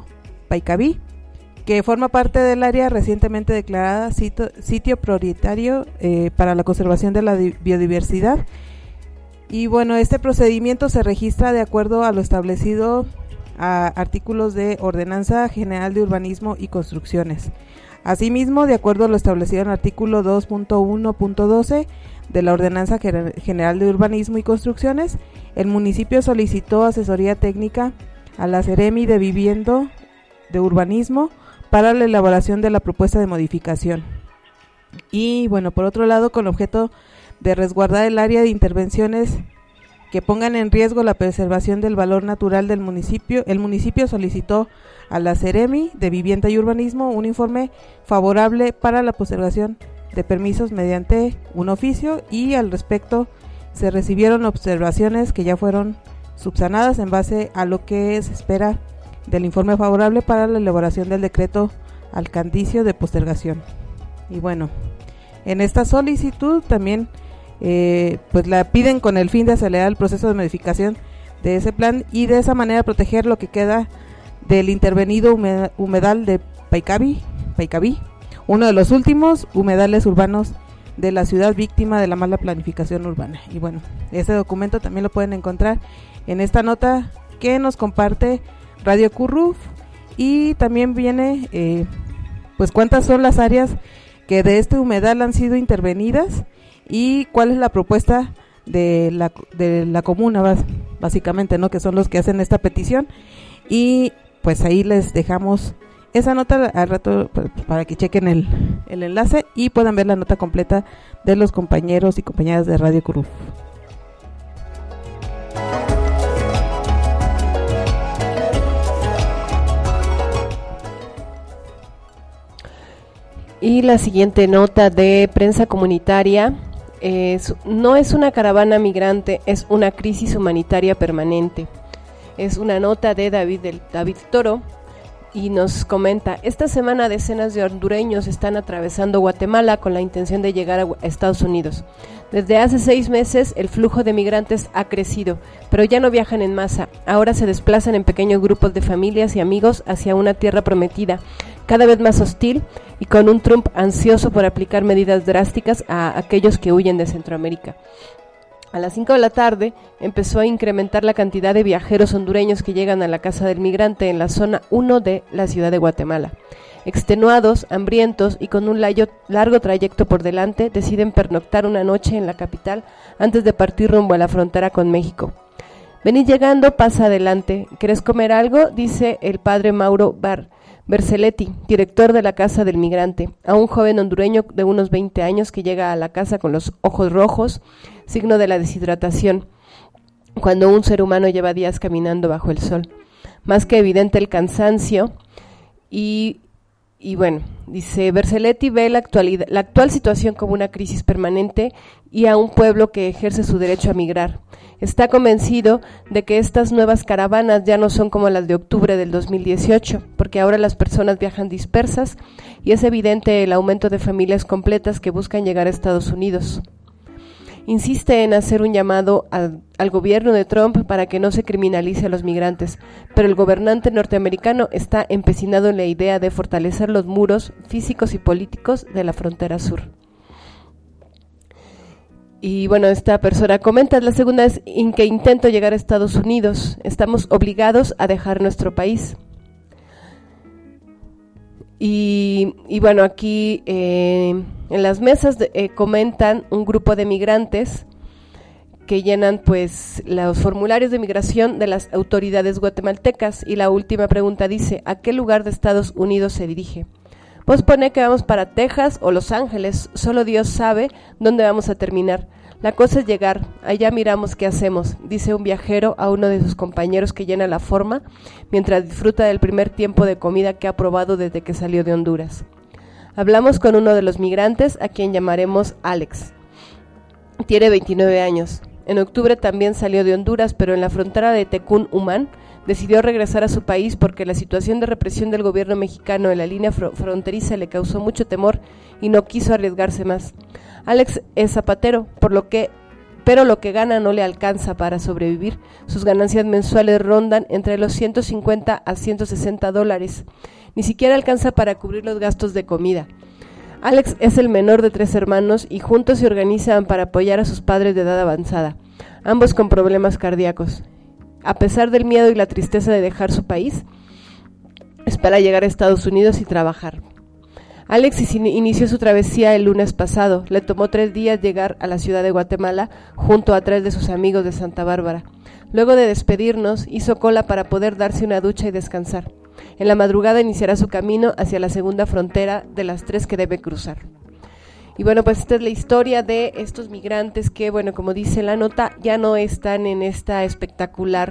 Paicabí, que forma parte del área recientemente declarada sitio prioritario para la conservación de la biodiversidad. Y bueno, este procedimiento se registra de acuerdo a lo establecido a artículos de Ordenanza General de Urbanismo y Construcciones. Asimismo, de acuerdo a lo establecido en el artículo 2.1.12 de la Ordenanza General de Urbanismo y Construcciones, el municipio solicitó asesoría técnica a la Seremi de Vivienda de Urbanismo para la elaboración de la propuesta de modificación. Y bueno, por otro lado, con objeto de resguardar el área de intervenciones que pongan en riesgo la preservación del valor natural del municipio, el municipio solicitó a la Seremi de Vivienda y Urbanismo un informe favorable para la postergación de permisos mediante un oficio, y al respecto se recibieron observaciones que ya fueron subsanadas en base a lo que se espera del informe favorable para la elaboración del decreto alcanticio de postergación. Y bueno, en esta solicitud también pues la piden con el fin de acelerar el proceso de modificación de ese plan y de esa manera proteger lo que queda del intervenido humedal de Paicabí, uno de los últimos humedales urbanos de la ciudad víctima de la mala planificación urbana. Y bueno, este documento también lo pueden encontrar en esta nota que nos comparte Radio Curruf, y también viene pues cuántas son las áreas que de este humedal han sido intervenidas y cuál es la propuesta de la comuna, básicamente, ¿no? Que son los que hacen esta petición. Y pues ahí les dejamos esa nota al rato para que chequen el enlace y puedan ver la nota completa de los compañeros y compañeras de Radio Curruf. Y la siguiente nota de prensa comunitaria no es una caravana migrante, es una crisis humanitaria permanente. Es una nota de David Toro y nos comenta: esta semana decenas de hondureños están atravesando Guatemala con la intención de llegar a Estados Unidos. Desde hace 6 meses el flujo de migrantes ha crecido, pero ya no viajan en masa. Ahora se desplazan en pequeños grupos de familias y amigos hacia una tierra prometida, cada vez más hostil, y con un Trump ansioso por aplicar medidas drásticas a aquellos que huyen de Centroamérica. A las 5 de la tarde empezó a incrementar la cantidad de viajeros hondureños que llegan a la Casa del Migrante en la zona 1 de la ciudad de Guatemala. Extenuados, hambrientos y con un largo trayecto por delante, deciden pernoctar una noche en la capital antes de partir rumbo a la frontera con México. Venid llegando, pasa adelante. ¿Querés comer algo?, dice el padre Mauro Berceletti, director de la Casa del Migrante, a un joven hondureño de unos 20 años que llega a la casa con los ojos rojos, signo de la deshidratación, cuando un ser humano lleva días caminando bajo el sol. Más que evidente el cansancio y bueno, dice Berceletti, ve la actual situación como una crisis permanente y a un pueblo que ejerce su derecho a migrar. Está convencido de que estas nuevas caravanas ya no son como las de octubre del 2018, porque ahora las personas viajan dispersas y es evidente el aumento de familias completas que buscan llegar a Estados Unidos. Insiste en hacer un llamado al gobierno de Trump para que no se criminalice a los migrantes, pero el gobernante norteamericano está empecinado en la idea de fortalecer los muros físicos y políticos de la frontera sur. Y bueno, esta persona comenta: es la segunda vez en que intento llegar a Estados Unidos, estamos obligados a dejar nuestro país. Y bueno, aquí en las mesas comentan un grupo de migrantes que llenan pues los formularios de migración de las autoridades guatemaltecas, y la última pregunta dice: ¿a qué lugar de Estados Unidos se dirige? Pues pone que vamos para Texas o Los Ángeles, solo Dios sabe dónde vamos a terminar. La cosa es llegar, allá miramos qué hacemos, dice un viajero a uno de sus compañeros que llena la forma mientras disfruta del primer tiempo de comida que ha probado desde que salió de Honduras. Hablamos con uno de los migrantes, a quien llamaremos Alex. Tiene 29 años. En octubre también salió de Honduras, pero en la frontera de Tecún Umán decidió regresar a su país porque la situación de represión del gobierno mexicano en la línea fronteriza le causó mucho temor y no quiso arriesgarse más. Alex es zapatero, por lo pero lo que gana no le alcanza para sobrevivir. Sus ganancias mensuales rondan entre los $150 a $160. Ni siquiera alcanza para cubrir los gastos de comida. Alex es el menor de 3 hermanos y juntos se organizan para apoyar a sus padres de edad avanzada, ambos con problemas cardíacos. A pesar del miedo y la tristeza de dejar su país, espera llegar a Estados Unidos y trabajar. Alex inició su travesía el lunes pasado. Le tomó 3 días llegar a la ciudad de Guatemala junto a 3 de sus amigos de Santa Bárbara. Luego de despedirnos, hizo cola para poder darse una ducha y descansar. En la madrugada iniciará su camino hacia la segunda frontera de las 3 que debe cruzar. Y bueno, pues esta es la historia de estos migrantes que, bueno, como dice la nota, ya no están en esta espectacular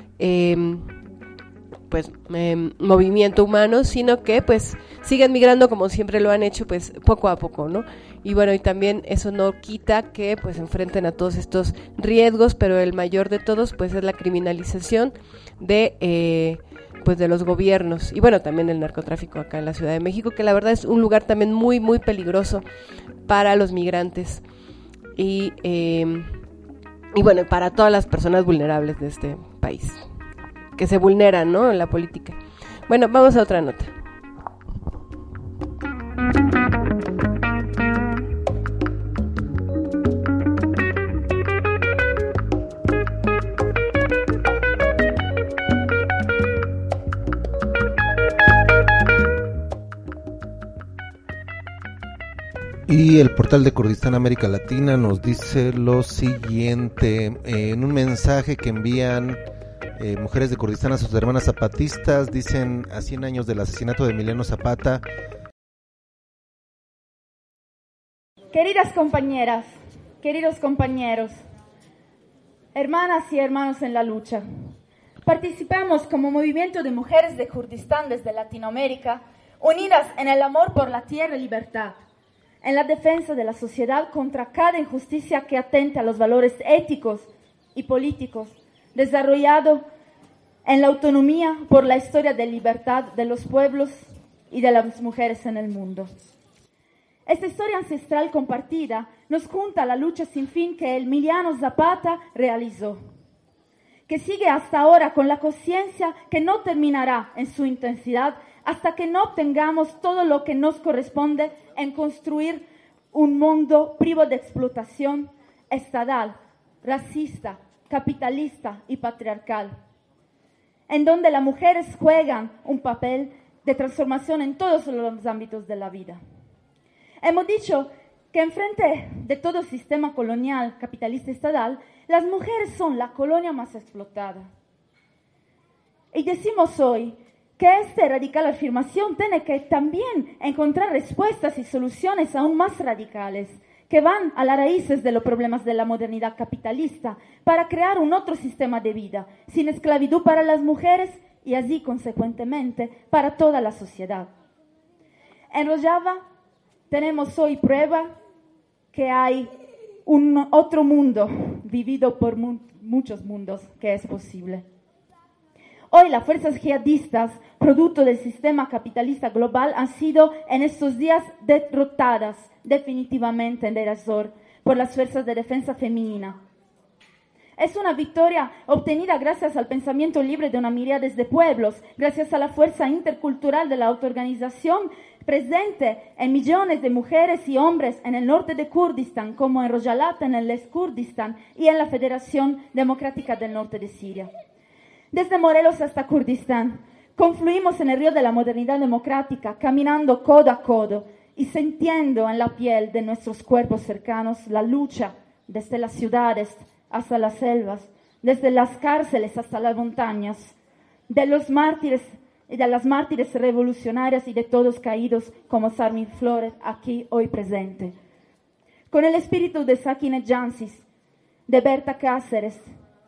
movimiento humano, sino que pues siguen migrando como siempre lo han hecho, pues poco a poco, ¿no? Y bueno, y también eso no quita que pues enfrenten a todos estos riesgos, pero el mayor de todos pues es la criminalización de los gobiernos y bueno, también el narcotráfico acá en la Ciudad de México, que la verdad es un lugar también muy, muy peligroso para los migrantes y bueno, para todas las personas vulnerables de este país, que se vulneran, ¿no?, en la política. Bueno, vamos a otra nota. Y el portal de Kurdistán América Latina nos dice lo siguiente, en un mensaje que envían mujeres de Kurdistán a sus hermanas zapatistas, dicen: a 100 años del asesinato de Emiliano Zapata. Queridas compañeras, queridos compañeros, hermanas y hermanos en la lucha, participamos como movimiento de mujeres de Kurdistán desde Latinoamérica, unidas en el amor por la tierra y libertad, en la defensa de la sociedad contra cada injusticia que atente a los valores éticos y políticos, desarrollado en la autonomía por la historia de libertad de los pueblos y de las mujeres en el mundo. Esta historia ancestral compartida nos junta a la lucha sin fin que Emiliano Zapata realizó, que sigue hasta ahora con la conciencia que no terminará en su intensidad hasta que no obtengamos todo lo que nos corresponde en construir un mundo privo de explotación estatal, racista, capitalista y patriarcal, en donde las mujeres juegan un papel de transformación en todos los ámbitos de la vida. Hemos dicho que enfrente de todo sistema colonial, capitalista estatal, las mujeres son la colonia más explotada. Y decimos hoy que esta radical afirmación tiene que también encontrar respuestas y soluciones aún más radicales, que van a las raíces de los problemas de la modernidad capitalista, para crear un otro sistema de vida, sin esclavitud para las mujeres y así, consecuentemente, para toda la sociedad. En Rojava tenemos hoy prueba que hay un otro mundo, vivido por muchos mundos, que es posible. Hoy las fuerzas jihadistas, producto del sistema capitalista global, han sido en estos días derrotadas definitivamente en Deir por las fuerzas de defensa femenina. Es una victoria obtenida gracias al pensamiento libre de una miríada de pueblos, gracias a la fuerza intercultural de la autoorganización presente en millones de mujeres y hombres en el norte de Kurdistán, como en Rojava, en el Est Kurdistán y en la Federación Democrática del Norte de Siria. Desde Morelos hasta Kurdistán, confluimos en el río de la modernidad democrática, caminando codo a codo y sintiendo en la piel de nuestros cuerpos cercanos la lucha desde las ciudades hasta las selvas, desde las cárceles hasta las montañas, de los mártires y de las mártires revolucionarias y de todos caídos como Sarmin Flores, aquí hoy presente. Con el espíritu de Sakine Jansis, de Berta Cáceres,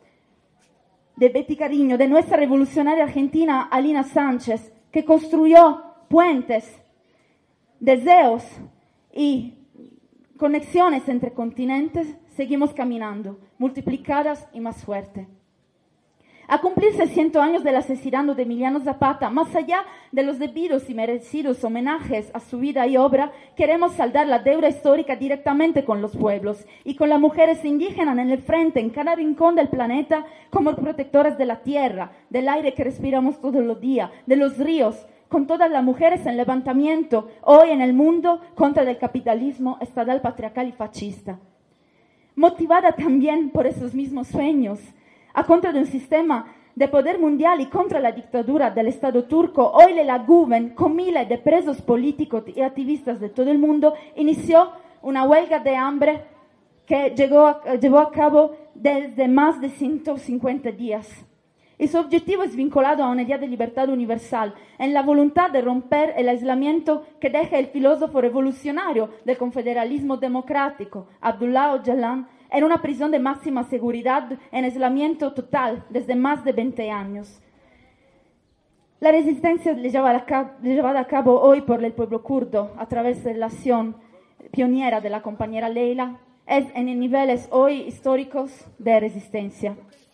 de Betty Cariño, de nuestra revolucionaria argentina Alina Sánchez, que construyó puentes, deseos y conexiones entre continentes, seguimos caminando, multiplicadas y más fuertes. A cumplirse 100 años del asesinato de Emiliano Zapata, más allá de los debidos y merecidos homenajes a su vida y obra, queremos saldar la deuda histórica directamente con los pueblos y con las mujeres indígenas en el frente, en cada rincón del planeta, como protectoras de la tierra, del aire que respiramos todos los días, de los ríos, con todas las mujeres en levantamiento hoy en el mundo contra el capitalismo estatal, patriarcal y fascista. Motivada también por esos mismos sueños, a contra de un sistema de poder mundial y contra la dictadura del Estado turco, hoy la GUVEN, con miles de presos políticos y activistas de todo el mundo, inició una huelga de hambre que llevó a cabo desde más de 150 días. Y su objetivo es vinculado a una idea de libertad universal, en la voluntad de romper el aislamiento que deja el filósofo revolucionario del confederalismo democrático, Abdullah Öcalan, en una prisión de máxima seguridad en aislamiento total desde más de 20 años. La resistencia llevada a cabo hoy por el pueblo kurdo a través de la acción pionera de la compañera Leila es en niveles hoy históricos de resistencia.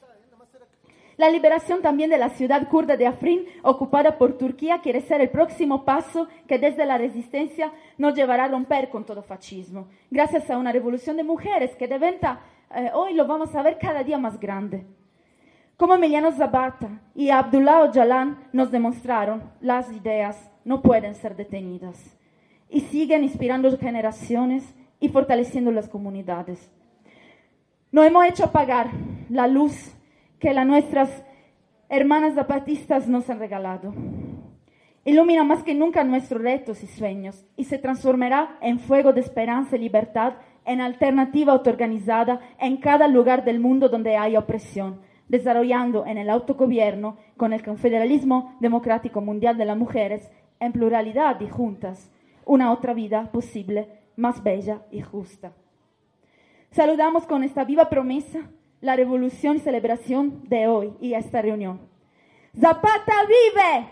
La liberación también de la ciudad kurda de Afrin, ocupada por Turquía, quiere ser el próximo paso que desde la resistencia nos llevará a romper con todo fascismo, gracias a una revolución de mujeres que hoy lo vamos a ver cada día más grande. Como Emiliano Zapata y Abdullah Öcalan nos demostraron, las ideas no pueden ser detenidas y siguen inspirando generaciones y fortaleciendo las comunidades. No hemos hecho apagar la luz que las nuestras hermanas zapatistas nos han regalado. Ilumina más que nunca nuestros retos y sueños y se transformará en fuego de esperanza y libertad, en alternativa autoorganizada en cada lugar del mundo donde haya opresión, desarrollando en el autogobierno con el confederalismo democrático mundial de las mujeres en pluralidad y juntas una otra vida posible, más bella y justa. Saludamos con esta viva promesa la revolución y celebración de hoy y esta reunión. ¡Zapata vive!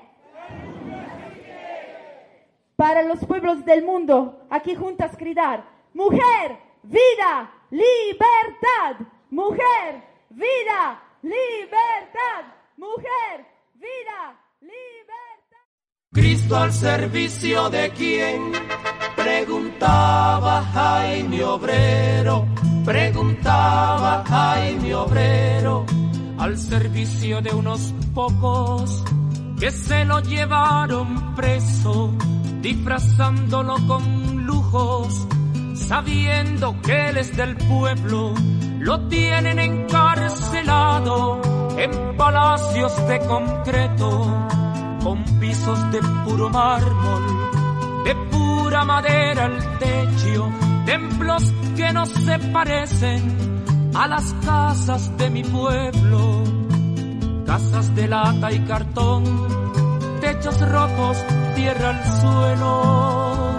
Para los pueblos del mundo, aquí juntas gritar: mujer, vida, libertad. Mujer, vida, libertad. Mujer, vida, libertad. Cristo al servicio de quién, preguntaba Jaime Obrero. Preguntaba Jaime Obrero, al servicio de unos pocos que se lo llevaron preso, disfrazándolo con lujos, sabiendo que él es del pueblo, lo tienen encarcelado en palacios de concreto, con pisos de puro mármol, de pura madera el techo, templos que no se parecen a las casas de mi pueblo, casas de lata y cartón, techos rojos, tierra al suelo.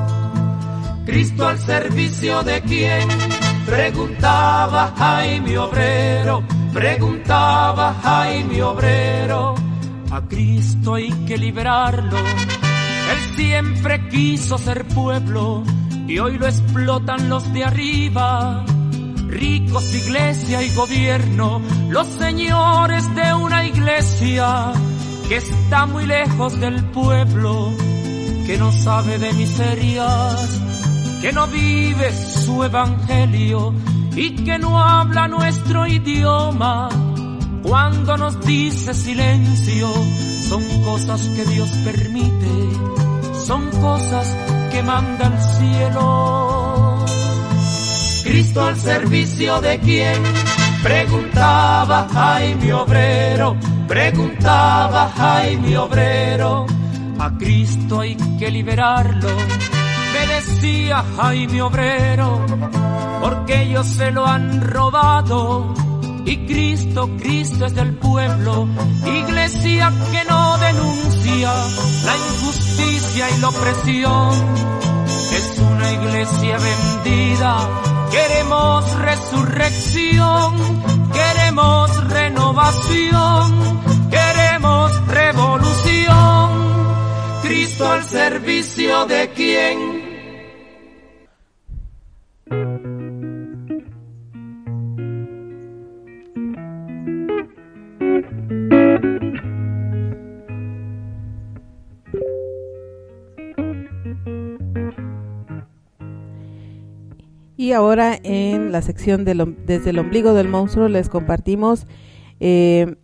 Cristo al servicio de quién, preguntaba Jaime Obrero, preguntaba Jaime Obrero. A Cristo hay que liberarlo, él siempre quiso ser pueblo y hoy lo explotan los de arriba, ricos, iglesia y gobierno, los señores de una iglesia que está muy lejos del pueblo, que no sabe de miserias, que no vive su evangelio y que no habla nuestro idioma. Cuando nos dice silencio, son cosas que Dios permite, son cosas que manda el cielo. Cristo al servicio de quién, preguntaba Jaime Obrero, preguntaba Jaime Obrero. A Cristo hay que liberarlo, me decía Jaime Obrero, porque ellos se lo han robado. Y Cristo es del pueblo, iglesia que no denuncia la injusticia y la opresión. Es una iglesia vendida, queremos resurrección, queremos renovación, queremos revolución. Cristo al servicio de quién. Y ahora en la sección desde el ombligo del monstruo les compartimos el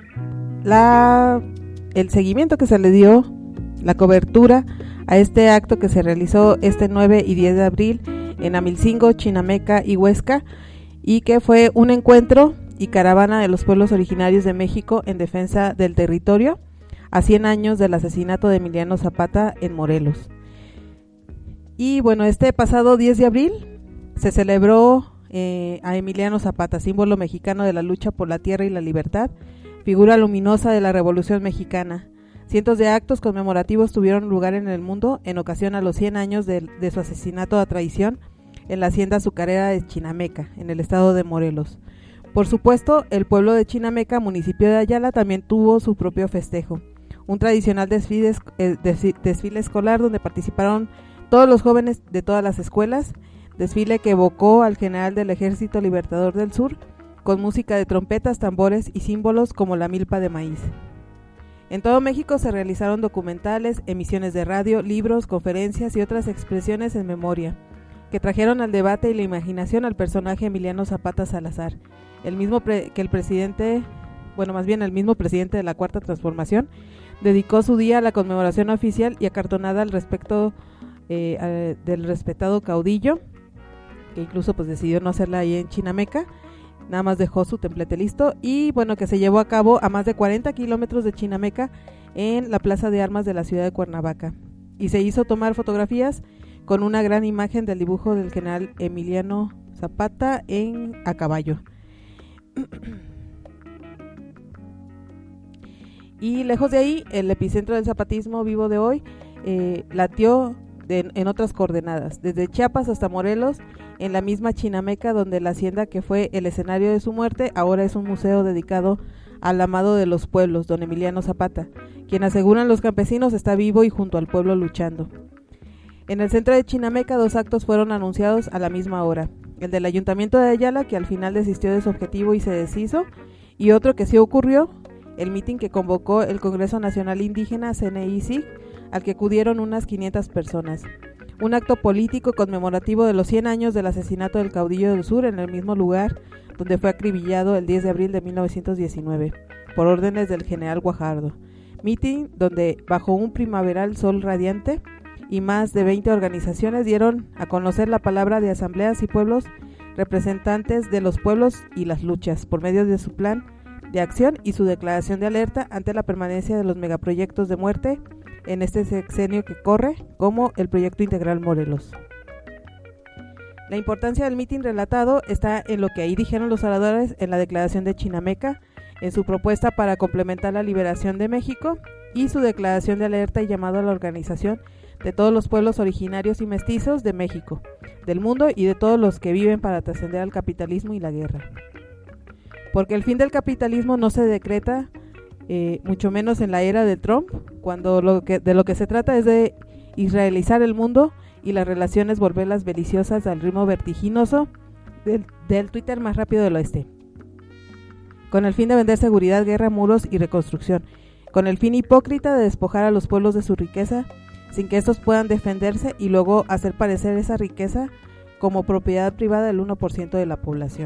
seguimiento que se le dio, la cobertura a este acto que se realizó este 9 y 10 de abril en Amilcingo, Chinameca y Huesca, y que fue un encuentro y caravana de los pueblos originarios de México en defensa del territorio a 100 años del asesinato de Emiliano Zapata en Morelos. Y bueno, este pasado 10 de abril se celebró a Emiliano Zapata, símbolo mexicano de la lucha por la tierra y la libertad, figura luminosa de la Revolución Mexicana. Cientos de actos conmemorativos tuvieron lugar en el mundo en ocasión a los 100 años de su asesinato a traición en la hacienda azucarera de Chinameca, en el estado de Morelos. Por supuesto, el pueblo de Chinameca, municipio de Ayala, también tuvo su propio festejo. Un tradicional desfile escolar donde participaron todos los jóvenes de todas las escuelas, desfile que evocó al general del Ejército Libertador del Sur, con música de trompetas, tambores y símbolos como la milpa de maíz. En todo México se realizaron documentales, emisiones de radio, libros, conferencias y otras expresiones en memoria, que trajeron al debate y la imaginación al personaje Emiliano Zapata Salazar, el mismo presidente de la Cuarta Transformación, dedicó su día a la conmemoración oficial y acartonada al respecto del respetado caudillo, que incluso pues decidió no hacerla ahí en Chinameca, nada más dejó su templete listo, y bueno, que se llevó a cabo a más de 40 kilómetros de Chinameca en la Plaza de Armas de la ciudad de Cuernavaca, y se hizo tomar fotografías con una gran imagen del dibujo del general Emiliano Zapata a caballo. Y lejos de ahí, el epicentro del zapatismo vivo de hoy latió en otras coordenadas, desde Chiapas hasta Morelos, en la misma Chinameca, donde la hacienda que fue el escenario de su muerte ahora es un museo dedicado al amado de los pueblos, don Emiliano Zapata, quien aseguran los campesinos está vivo y junto al pueblo luchando. En el centro de Chinameca 2 actos fueron anunciados a la misma hora, el del Ayuntamiento de Ayala, que al final desistió de su objetivo y se deshizo, y otro que sí ocurrió, el mitin que convocó el Congreso Nacional Indígena CNI-SIG, al que acudieron unas 500 personas. Un acto político conmemorativo de los 100 años del asesinato del caudillo del sur en el mismo lugar donde fue acribillado el 10 de abril de 1919, por órdenes del general Guajardo. Mitin donde, bajo un primaveral sol radiante, y más de 20 organizaciones dieron a conocer la palabra de asambleas y pueblos representantes de los pueblos y las luchas, por medio de su plan de acción y su declaración de alerta ante la permanencia de los megaproyectos de muerte en este sexenio que corre, como el Proyecto Integral Morelos. La importancia del mitin relatado está en lo que ahí dijeron los oradores en la declaración de Chinameca, en su propuesta para complementar la liberación de México y su declaración de alerta y llamado a la organización de todos los pueblos originarios y mestizos de México, del mundo y de todos los que viven para trascender al capitalismo y la guerra. Porque el fin del capitalismo no se decreta, mucho menos en la era de Trump, cuando de lo que se trata es de israelizar el mundo y las relaciones volverlas deliciosas al ritmo vertiginoso del Twitter más rápido del oeste, con el fin de vender seguridad, guerra, muros y reconstrucción, con el fin hipócrita de despojar a los pueblos de su riqueza sin que estos puedan defenderse y luego hacer parecer esa riqueza como propiedad privada del 1% de la población.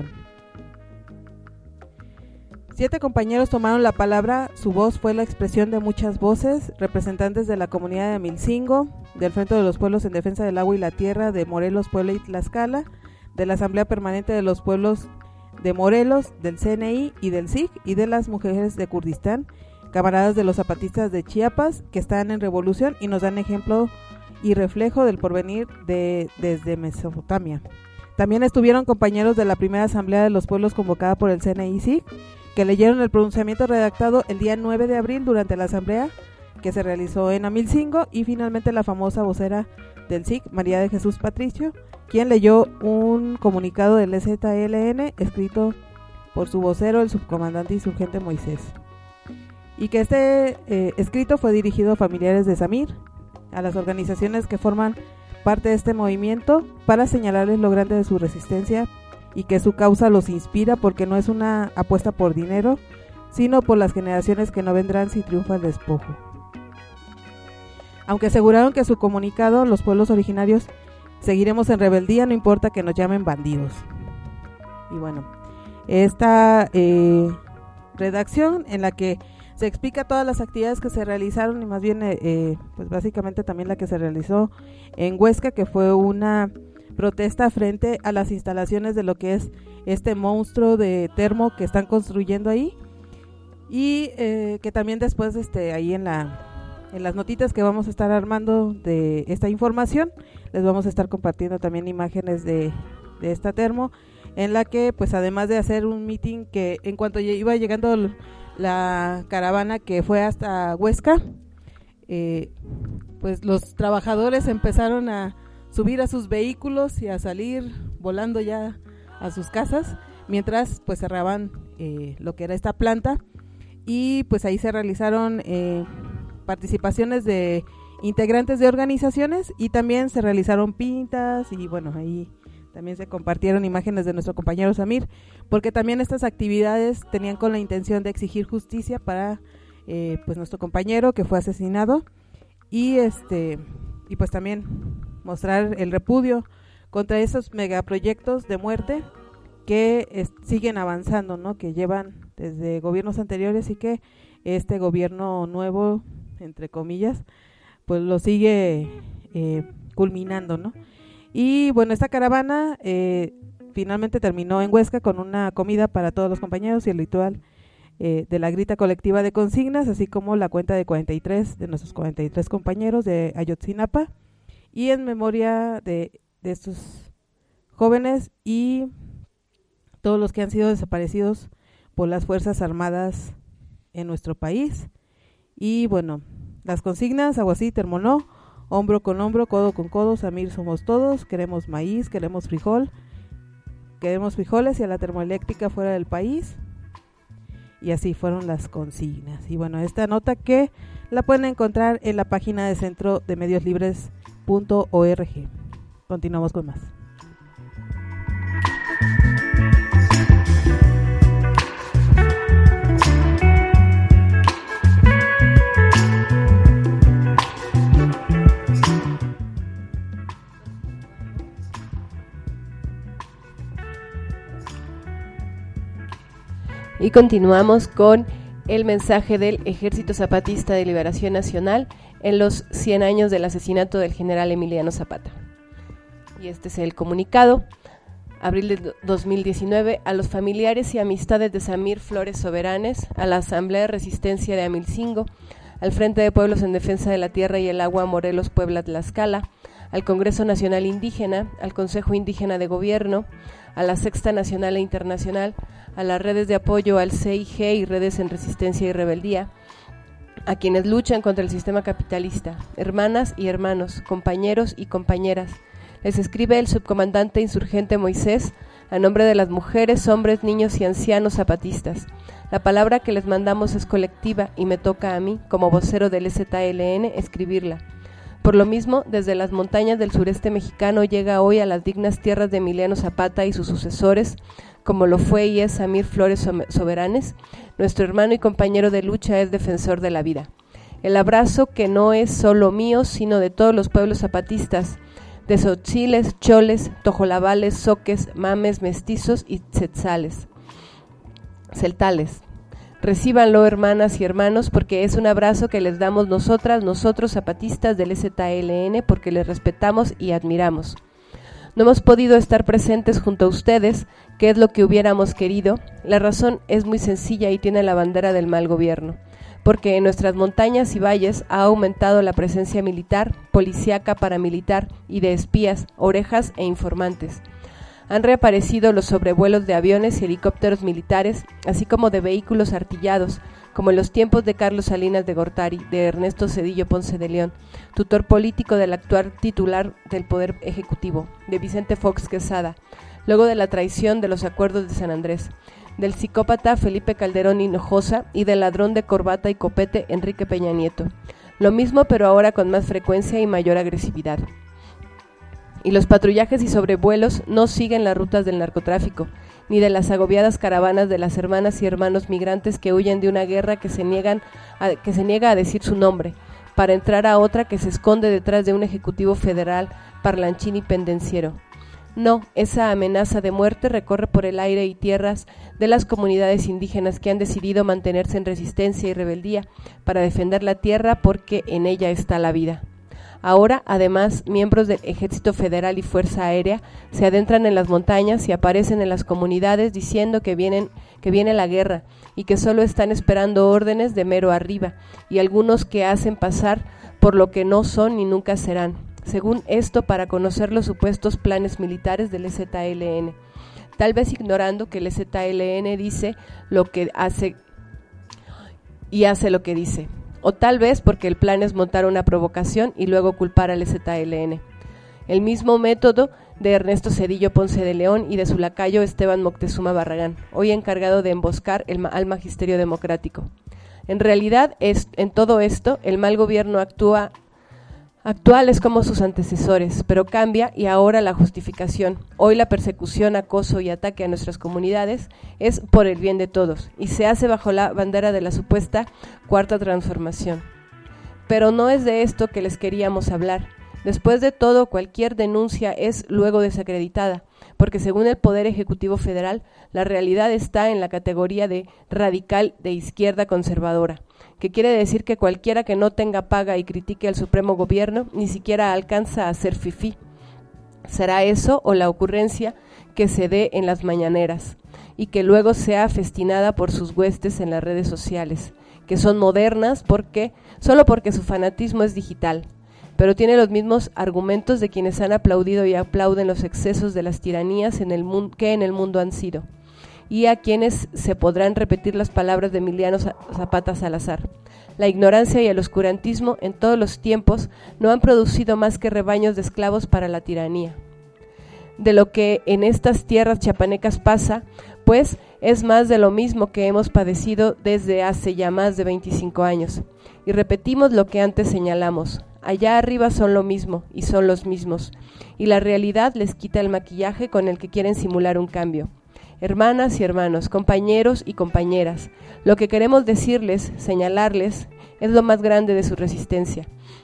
7 compañeros tomaron la palabra, su voz fue la expresión de muchas voces, representantes de la comunidad de Amilcingo, del Frente de los Pueblos en Defensa del Agua y la Tierra de Morelos, Puebla y Tlaxcala, de la Asamblea Permanente de los Pueblos de Morelos, del CNI y del SIG, y de las mujeres de Kurdistán, camaradas de los zapatistas de Chiapas, que están en revolución y nos dan ejemplo y reflejo del porvenir desde Mesopotamia. También estuvieron compañeros de la primera Asamblea de los Pueblos convocada por el CNI-SIG, que leyeron el pronunciamiento redactado el día 9 de abril durante la asamblea que se realizó en Amilcingo, y finalmente la famosa vocera del SIG, María de Jesús Patricio, quien leyó un comunicado del ZLN escrito por su vocero, el subcomandante insurgente Moisés, y que este escrito fue dirigido a familiares de Samir, a las organizaciones que forman parte de este movimiento, para señalarles lo grande de su resistencia y que su causa los inspira, porque no es una apuesta por dinero, sino por las generaciones que no vendrán si triunfa el despojo. Aunque aseguraron que su comunicado, los pueblos originarios seguiremos en rebeldía, no importa que nos llamen bandidos. Y bueno, esta redacción en la que se explica todas las actividades que se realizaron y más bien pues básicamente también la que se realizó en Huesca, que fue una protesta frente a las instalaciones de lo que es este monstruo de termo que están construyendo ahí, y que también después ahí en las notitas que vamos a estar armando de esta información les vamos a estar compartiendo también imágenes de esta termo, en la que pues además de hacer un meeting, que en cuanto iba llegando la caravana que fue hasta Huesca, pues los trabajadores empezaron a subir a sus vehículos y a salir volando ya a sus casas, mientras pues cerraban lo que era esta planta, y pues ahí se realizaron participaciones de integrantes de organizaciones y también se realizaron pintas, y bueno, ahí también se compartieron imágenes de nuestro compañero Samir, porque también estas actividades tenían con la intención de exigir justicia para pues nuestro compañero que fue asesinado, y pues también mostrar el repudio contra esos megaproyectos de muerte que siguen avanzando, ¿no? Que llevan desde gobiernos anteriores y que este gobierno nuevo, entre comillas, pues lo sigue culminando, ¿no? Y bueno, esta caravana finalmente terminó en Huesca con una comida para todos los compañeros y el ritual de la grita colectiva de consignas, así como la cuenta de 43 de nuestros 43 compañeros de Ayotzinapa, y en memoria de estos jóvenes y todos los que han sido desaparecidos por las Fuerzas Armadas en nuestro país. Y bueno, las consignas, Aguasí, Termonó, hombro con hombro, codo con codo, Samir somos todos, queremos maíz, queremos frijoles y a la termoeléctrica fuera del país. Y así fueron las consignas. Y bueno, esta nota que la pueden encontrar en la página de Centro de Medios Libres.org. Continuamos con más. Y continuamos con el mensaje del Ejército Zapatista de Liberación Nacional en los 100 años del asesinato del general Emiliano Zapata. Y este es el comunicado. Abril de 2019, a los familiares y amistades de Samir Flores Soberanes, a la Asamblea de Resistencia de Amilcingo, al Frente de Pueblos en Defensa de la Tierra y el Agua Morelos Puebla Tlaxcala, al Congreso Nacional Indígena, al Consejo Indígena de Gobierno, a la Sexta Nacional e Internacional, a las redes de apoyo al CIG y redes en resistencia y rebeldía, a quienes luchan contra el sistema capitalista, hermanas y hermanos, compañeros y compañeras. Les escribe el subcomandante insurgente Moisés a nombre de las mujeres, hombres, niños y ancianos zapatistas. La palabra que les mandamos es colectiva y me toca a mí, como vocero del ZLN, escribirla. Por lo mismo, desde las montañas del sureste mexicano llega hoy a las dignas tierras de Emiliano Zapata y sus sucesores, como lo fue y es Samir Flores Soberanes, nuestro hermano y compañero de lucha, es defensor de la vida. El abrazo que no es solo mío, sino de todos los pueblos zapatistas, de tzotziles, choles, tojolabales, zoques, mames, mestizos y tzetzales, celtales. Recíbanlo, hermanas y hermanos, porque es un abrazo que les damos nosotros zapatistas del ZLN, porque les respetamos y admiramos. No hemos podido estar presentes junto a ustedes, que es lo que hubiéramos querido. La razón es muy sencilla y tiene la bandera del mal gobierno, porque en nuestras montañas y valles ha aumentado la presencia militar, policíaca, paramilitar y de espías, orejas e informantes. Han reaparecido los sobrevuelos de aviones y helicópteros militares, así como de vehículos artillados, como en los tiempos de Carlos Salinas de Gortari, de Ernesto Zedillo Ponce de León, tutor político del actual titular del Poder Ejecutivo, de Vicente Fox Quesada, luego de la traición de los acuerdos de San Andrés, del psicópata Felipe Calderón Hinojosa y del ladrón de corbata y copete Enrique Peña Nieto. Lo mismo, pero ahora con más frecuencia y mayor agresividad. Y los patrullajes y sobrevuelos no siguen las rutas del narcotráfico, ni de las agobiadas caravanas de las hermanas y hermanos migrantes que huyen de una guerra que se niega a decir su nombre, para entrar a otra que se esconde detrás de un ejecutivo federal parlanchín y pendenciero. No, esa amenaza de muerte recorre por el aire y tierras de las comunidades indígenas que han decidido mantenerse en resistencia y rebeldía para defender la tierra porque en ella está la vida. Ahora, además, miembros del Ejército Federal y Fuerza Aérea se adentran en las montañas y aparecen en las comunidades diciendo que viene la guerra y que solo están esperando órdenes de mero arriba, y algunos que hacen pasar por lo que no son ni nunca serán. Según esto, para conocer los supuestos planes militares del EZLN, tal vez ignorando que el EZLN dice lo que hace y hace lo que dice, o tal vez porque el plan es montar una provocación y luego culpar al EZLN. El mismo método de Ernesto Zedillo Ponce de León y de su lacayo Esteban Moctezuma Barragán, hoy encargado de emboscar al magisterio democrático. En realidad, en todo esto, el mal gobierno actual es como sus antecesores, pero cambia y ahora la justificación. Hoy la persecución, acoso y ataque a nuestras comunidades es por el bien de todos y se hace bajo la bandera de la supuesta cuarta transformación. Pero no es de esto que les queríamos hablar. Después de todo, cualquier denuncia es luego desacreditada, porque según el Poder Ejecutivo Federal, la realidad está en la categoría de radical de izquierda conservadora, que quiere decir que cualquiera que no tenga paga y critique al Supremo Gobierno ni siquiera alcanza a ser fifí. Será eso o la ocurrencia que se dé en las mañaneras y que luego sea festinada por sus huestes en las redes sociales, que son modernas solo porque su fanatismo es digital, pero tiene los mismos argumentos de quienes han aplaudido y aplauden los excesos de las tiranías que en el mundo han sido, y a quienes se podrán repetir las palabras de Emiliano Zapata Salazar. La ignorancia y el oscurantismo en todos los tiempos no han producido más que rebaños de esclavos para la tiranía. De lo que en estas tierras chiapanecas pasa, pues es más de lo mismo que hemos padecido desde hace ya más de 25 años. Y repetimos lo que antes señalamos. Allá arriba son lo mismo y son los mismos, y la realidad les quita el maquillaje con el que quieren simular un cambio. Hermanas y hermanos, compañeros y compañeras, lo que queremos decirles, señalarles, es lo más grande de su resistencia.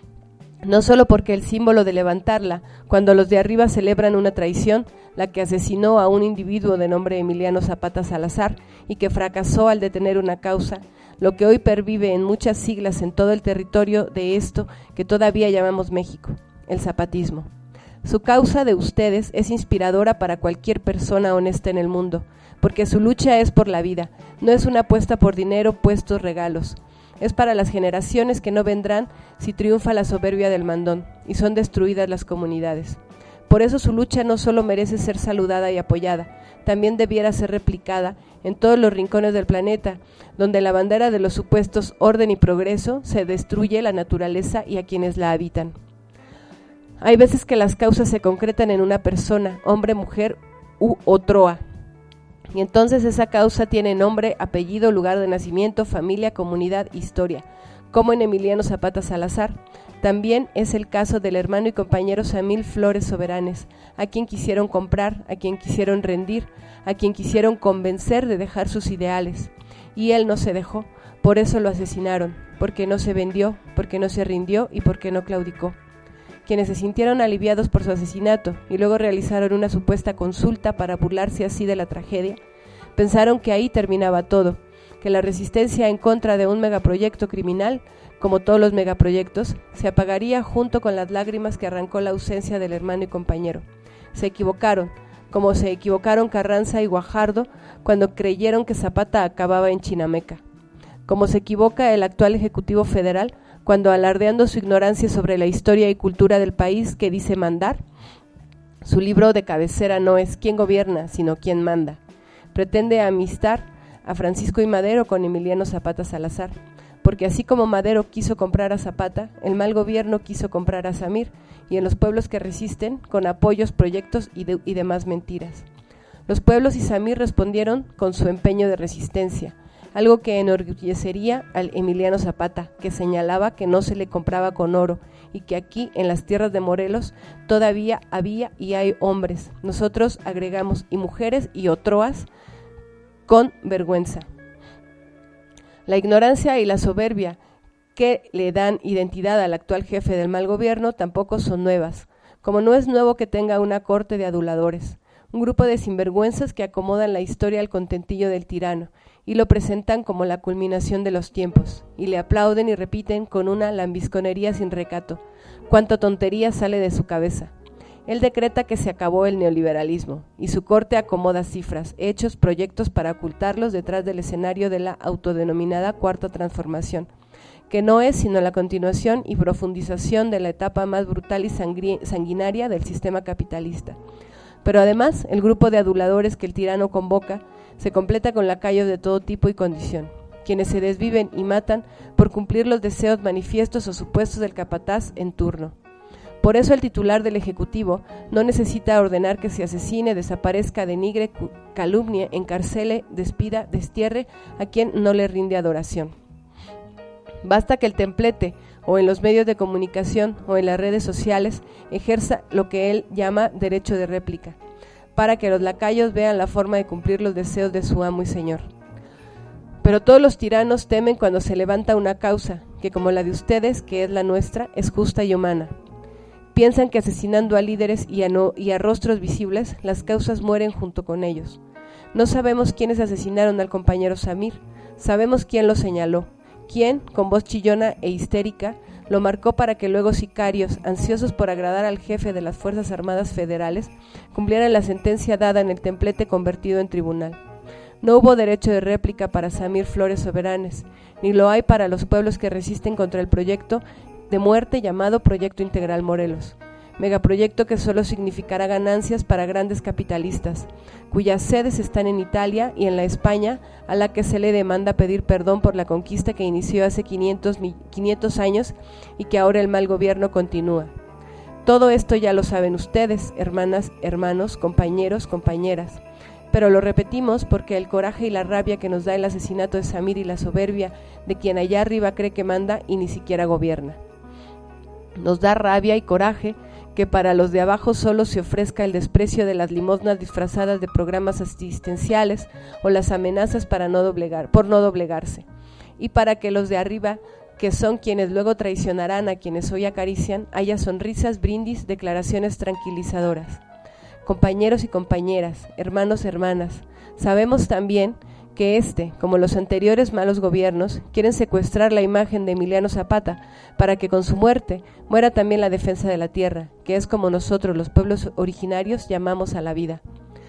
No solo porque el símbolo de levantarla, cuando los de arriba celebran una traición, la que asesinó a un individuo de nombre Emiliano Zapata Salazar y que fracasó al detener una causa, lo que hoy pervive en muchas siglas en todo el territorio de esto que todavía llamamos México, el zapatismo. Su causa de ustedes es inspiradora para cualquier persona honesta en el mundo, porque su lucha es por la vida, no es una apuesta por dinero, puestos, regalos. Es para las generaciones que no vendrán si triunfa la soberbia del mandón y son destruidas las comunidades. Por eso su lucha no solo merece ser saludada y apoyada, también debiera ser replicada en todos los rincones del planeta, donde la bandera de los supuestos orden y progreso se destruye la naturaleza y a quienes la habitan. Hay veces que las causas se concretan en una persona, hombre, mujer u otroa, y entonces esa causa tiene nombre, apellido, lugar de nacimiento, familia, comunidad, historia, como en Emiliano Zapata Salazar. También es el caso del hermano y compañero Samil Flores Soberanes, a quien quisieron comprar, a quien quisieron rendir, a quien quisieron convencer de dejar sus ideales. Y él no se dejó, por eso lo asesinaron, porque no se vendió, porque no se rindió y porque no claudicó. Quienes se sintieron aliviados por su asesinato y luego realizaron una supuesta consulta para burlarse así de la tragedia, pensaron que ahí terminaba todo, que la resistencia en contra de un megaproyecto criminal, como todos los megaproyectos, se apagaría junto con las lágrimas que arrancó la ausencia del hermano y compañero. Se equivocaron, como se equivocaron Carranza y Guajardo cuando creyeron que Zapata acababa en Chinameca. Como se equivoca el actual Ejecutivo Federal cuando, alardeando su ignorancia sobre la historia y cultura del país que dice mandar, su libro de cabecera no es ¿Quién gobierna?, sino ¿Quién manda?, pretende amistar a Francisco I. Madero con Emiliano Zapata Salazar, porque así como Madero quiso comprar a Zapata, el mal gobierno quiso comprar a Samir, y en los pueblos que resisten, con apoyos, proyectos y demás mentiras. Los pueblos y Samir respondieron con su empeño de resistencia, algo que enorgullecería al Emiliano Zapata, que señalaba que no se le compraba con oro y que aquí, en las tierras de Morelos, todavía había y hay hombres. Nosotros agregamos y mujeres y otroas con vergüenza. La ignorancia y la soberbia que le dan identidad al actual jefe del mal gobierno tampoco son nuevas, como no es nuevo que tenga una corte de aduladores, un grupo de sinvergüenzas que acomodan la historia al contentillo del tirano y lo presentan como la culminación de los tiempos, y le aplauden y repiten con una lambisconería sin recato, cuánta tontería sale de su cabeza. Él decreta que se acabó el neoliberalismo, y su corte acomoda cifras, hechos, proyectos para ocultarlos detrás del escenario de la autodenominada Cuarta Transformación, que no es sino la continuación y profundización de la etapa más brutal y sanguinaria del sistema capitalista. Pero además, el grupo de aduladores que el tirano convoca se completa con lacayos de todo tipo y condición, quienes se desviven y matan por cumplir los deseos manifiestos o supuestos del capataz en turno. Por eso el titular del Ejecutivo no necesita ordenar que se asesine, desaparezca, denigre, calumnie, encarcele, despida, destierre a quien no le rinde adoración. Basta que el templete, o en los medios de comunicación o en las redes sociales, ejerza lo que él llama derecho de réplica, para que los lacayos vean la forma de cumplir los deseos de su amo y señor. Pero todos los tiranos temen cuando se levanta una causa, que como la de ustedes, que es la nuestra, es justa y humana. Piensan que asesinando a líderes y a rostros visibles, las causas mueren junto con ellos. No sabemos quiénes asesinaron al compañero Samir, sabemos quién lo señaló, quién, con voz chillona e histérica, lo marcó para que luego sicarios, ansiosos por agradar al jefe de las Fuerzas Armadas Federales, cumplieran la sentencia dada en el templete convertido en tribunal. No hubo derecho de réplica para Samir Flores Soberanes, ni lo hay para los pueblos que resisten contra el proyecto de muerte llamado Proyecto Integral Morelos, megaproyecto que solo significará ganancias para grandes capitalistas, cuyas sedes están en Italia y en la España a la que se le demanda pedir perdón por la conquista que inició hace 500 años y que ahora el mal gobierno continúa. Todo esto ya lo saben ustedes, hermanas, hermanos, compañeros, compañeras, pero lo repetimos porque el coraje y la rabia que nos da el asesinato de Samir y la soberbia de quien allá arriba cree que manda y ni siquiera gobierna. Nos da rabia y coraje que para los de abajo solo se ofrezca el desprecio de las limosnas disfrazadas de programas asistenciales o las amenazas por no doblegarse, y para que los de arriba, que son quienes luego traicionarán a quienes hoy acarician, haya sonrisas, brindis, declaraciones tranquilizadoras. Compañeros y compañeras, hermanos, hermanas, sabemos también que como los anteriores malos gobiernos, quieren secuestrar la imagen de Emiliano Zapata para que con su muerte muera también la defensa de la tierra, que es como nosotros los pueblos originarios llamamos a la vida.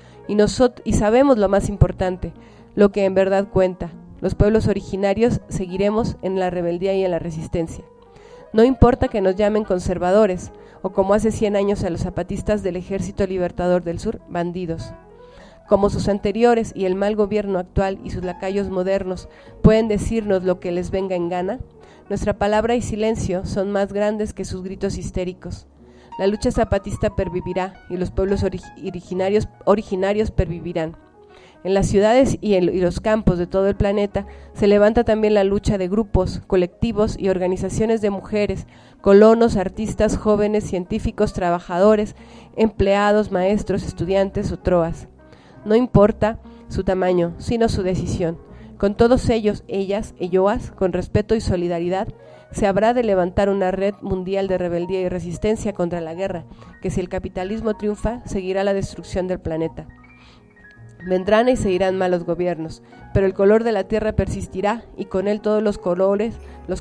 Y sabemos lo más importante, lo que en verdad cuenta, los pueblos originarios seguiremos en la rebeldía y en la resistencia. No importa que nos llamen conservadores, o como hace 100 años a los zapatistas del Ejército Libertador del Sur, bandidos. Como sus anteriores y el mal gobierno actual y sus lacayos modernos pueden decirnos lo que les venga en gana, nuestra palabra y silencio son más grandes que sus gritos histéricos. La lucha zapatista pervivirá y los pueblos originarios pervivirán. En las ciudades y los campos de todo el planeta se levanta también la lucha de grupos, colectivos y organizaciones de mujeres, colonos, artistas, jóvenes, científicos, trabajadores, empleados, maestros, estudiantes o troas. No importa su tamaño, sino su decisión. Con todos ellos, ellas, elloas, con respeto y solidaridad, se habrá de levantar una red mundial de rebeldía y resistencia contra la guerra, que si el capitalismo triunfa, seguirá la destrucción del planeta. Vendrán y se irán malos gobiernos, pero el color de la tierra persistirá y con él todos los colores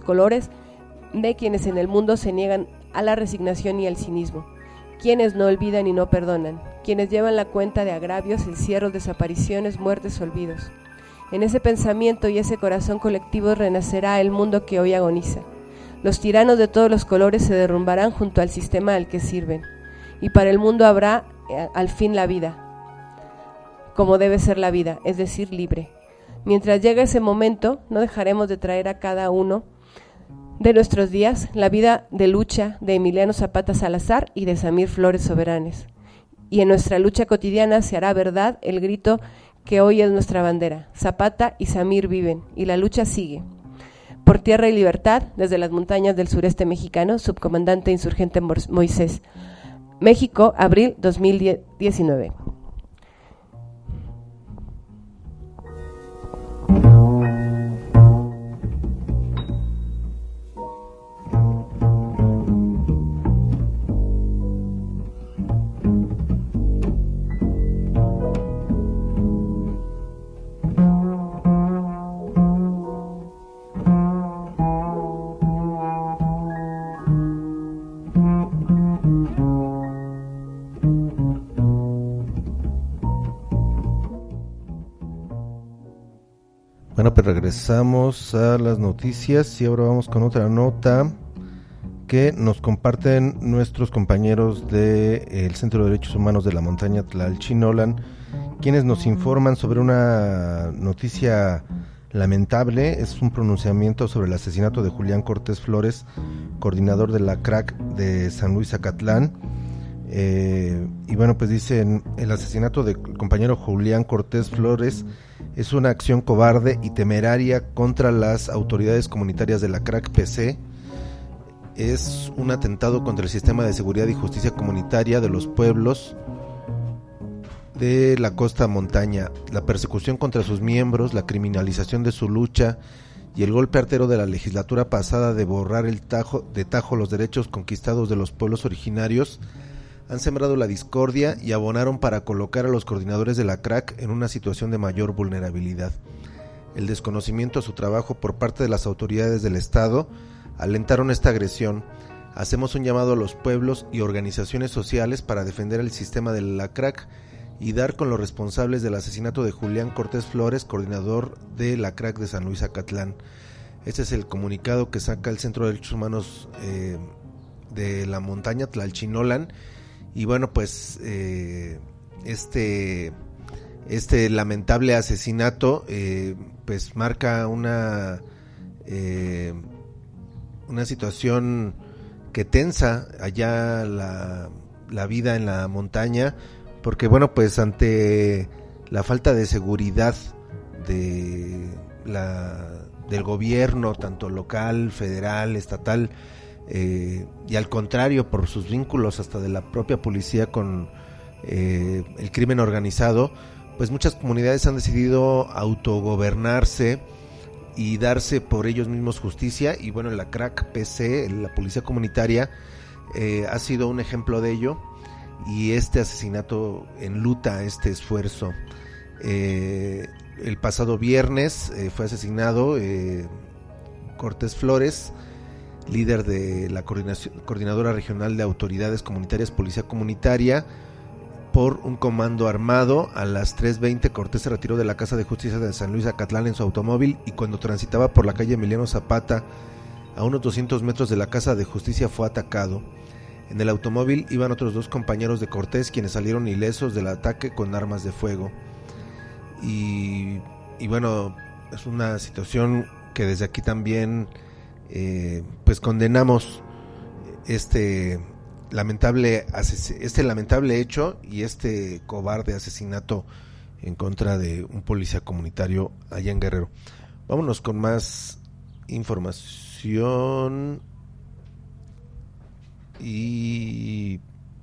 de quienes en el mundo se niegan a la resignación y al cinismo, quienes no olvidan y no perdonan, quienes llevan la cuenta de agravios, encierros, desapariciones, muertes, olvidos. En ese pensamiento y ese corazón colectivo renacerá el mundo que hoy agoniza. Los tiranos de todos los colores se derrumbarán junto al sistema al que sirven, y para el mundo habrá al fin la vida, como debe ser la vida, es decir, libre. Mientras llegue ese momento, no dejaremos de traer a cada uno de nuestros días la vida de lucha de Emiliano Zapata Salazar y de Samir Flores Soberanes. Y en nuestra lucha cotidiana se hará verdad el grito que hoy es nuestra bandera. Zapata y Samir viven, y la lucha sigue. Por tierra y libertad, desde las montañas del sureste mexicano, subcomandante insurgente Moisés. México, abril 2019. Bueno, pues regresamos a las noticias y ahora vamos con otra nota que nos comparten nuestros compañeros del Centro de Derechos Humanos de la Montaña Tlalchinolan, quienes nos informan sobre una noticia lamentable. Es un pronunciamiento sobre el asesinato de Julián Cortés Flores, coordinador de la CRAC de San Luis Acatlán. Y bueno, pues dicen: el asesinato del compañero Julián Cortés Flores es una acción cobarde y temeraria contra las autoridades comunitarias de la CRAC PC. Es un atentado contra el sistema de seguridad y justicia comunitaria de los pueblos de la costa montaña, la persecución contra sus miembros, la criminalización de su lucha y el golpe artero de la legislatura pasada de borrar de tajo los derechos conquistados de los pueblos originarios han sembrado la discordia y abonaron para colocar a los coordinadores de la CRAC en una situación de mayor vulnerabilidad. El desconocimiento a su trabajo por parte de las autoridades del Estado alentaron esta agresión. Hacemos un llamado a los pueblos y organizaciones sociales para defender el sistema de la CRAC y dar con los responsables del asesinato de Julián Cortés Flores, coordinador de la CRAC de San Luis Acatlán. Este es el comunicado que saca el Centro de Derechos Humanos de la Montaña Tlalchinolan. Y bueno, pues este lamentable asesinato pues marca una situación que tensa allá la vida en la montaña, porque bueno, pues ante la falta de seguridad del gobierno, tanto local, federal, estatal, y al contrario, por sus vínculos hasta de la propia policía con el crimen organizado, pues muchas comunidades han decidido autogobernarse y darse por ellos mismos justicia. Y bueno, la CRAC PC, la policía comunitaria, ha sido un ejemplo de ello, y este asesinato enluta este esfuerzo. El pasado viernes fue asesinado Cortés Flores, líder de la Coordinadora Regional de Autoridades Comunitarias Policía Comunitaria, por un comando armado. A las 3:20 Cortés se retiró de la Casa de Justicia de San Luis Acatlán en su automóvil, y cuando transitaba por la calle Emiliano Zapata, a unos 200 metros de la Casa de Justicia, fue atacado. En el automóvil iban otros 2 compañeros de Cortés, quienes salieron ilesos del ataque con armas de fuego. Y bueno, es una situación que desde aquí también pues condenamos este lamentable hecho y este cobarde asesinato en contra de un policía comunitario allá en Guerrero. Vámonos con más información y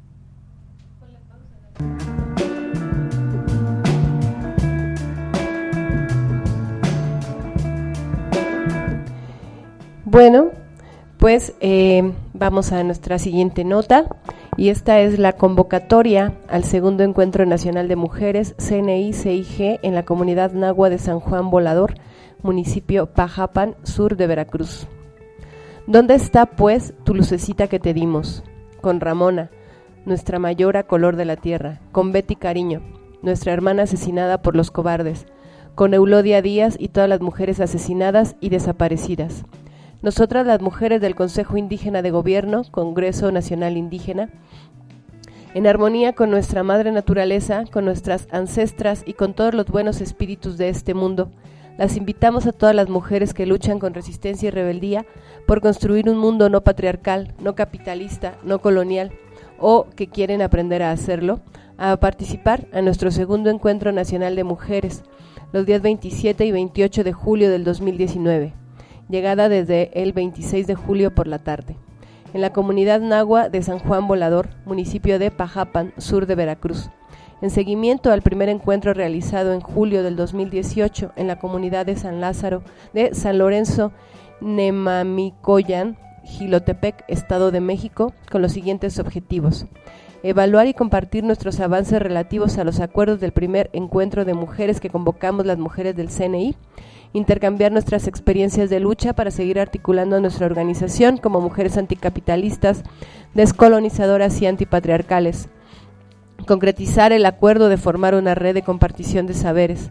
bueno, pues vamos a nuestra siguiente nota, y esta es la convocatoria al segundo Encuentro Nacional de Mujeres CNI-CIG en la comunidad nahua de San Juan Volador, municipio Pajapan, sur de Veracruz. ¿Dónde está, pues, tu lucecita que te dimos? Con Ramona, nuestra mayora color de la tierra, con Betty Cariño, nuestra hermana asesinada por los cobardes, con Eulodia Díaz y todas las mujeres asesinadas y desaparecidas. Nosotras, las mujeres del Consejo Indígena de Gobierno, Congreso Nacional Indígena, en armonía con nuestra madre naturaleza, con nuestras ancestras y con todos los buenos espíritus de este mundo, las invitamos a todas las mujeres que luchan con resistencia y rebeldía por construir un mundo no patriarcal, no capitalista, no colonial, o que quieren aprender a hacerlo, a participar a nuestro segundo Encuentro Nacional de Mujeres, los días 27 y 28 de julio del 2019. Llegada desde el 26 de julio por la tarde, en la comunidad nahua de San Juan Volador, municipio de Pajapan, sur de Veracruz, en seguimiento al primer encuentro realizado en julio del 2018 en la comunidad de San Lorenzo, Nemamicoyan, Jilotepec, Estado de México, con los siguientes objetivos: evaluar y compartir nuestros avances relativos a los acuerdos del primer encuentro de mujeres que convocamos las mujeres del CNI, intercambiar nuestras experiencias de lucha para seguir articulando nuestra organización como mujeres anticapitalistas, descolonizadoras y antipatriarcales, concretizar el acuerdo de formar una red de compartición de saberes,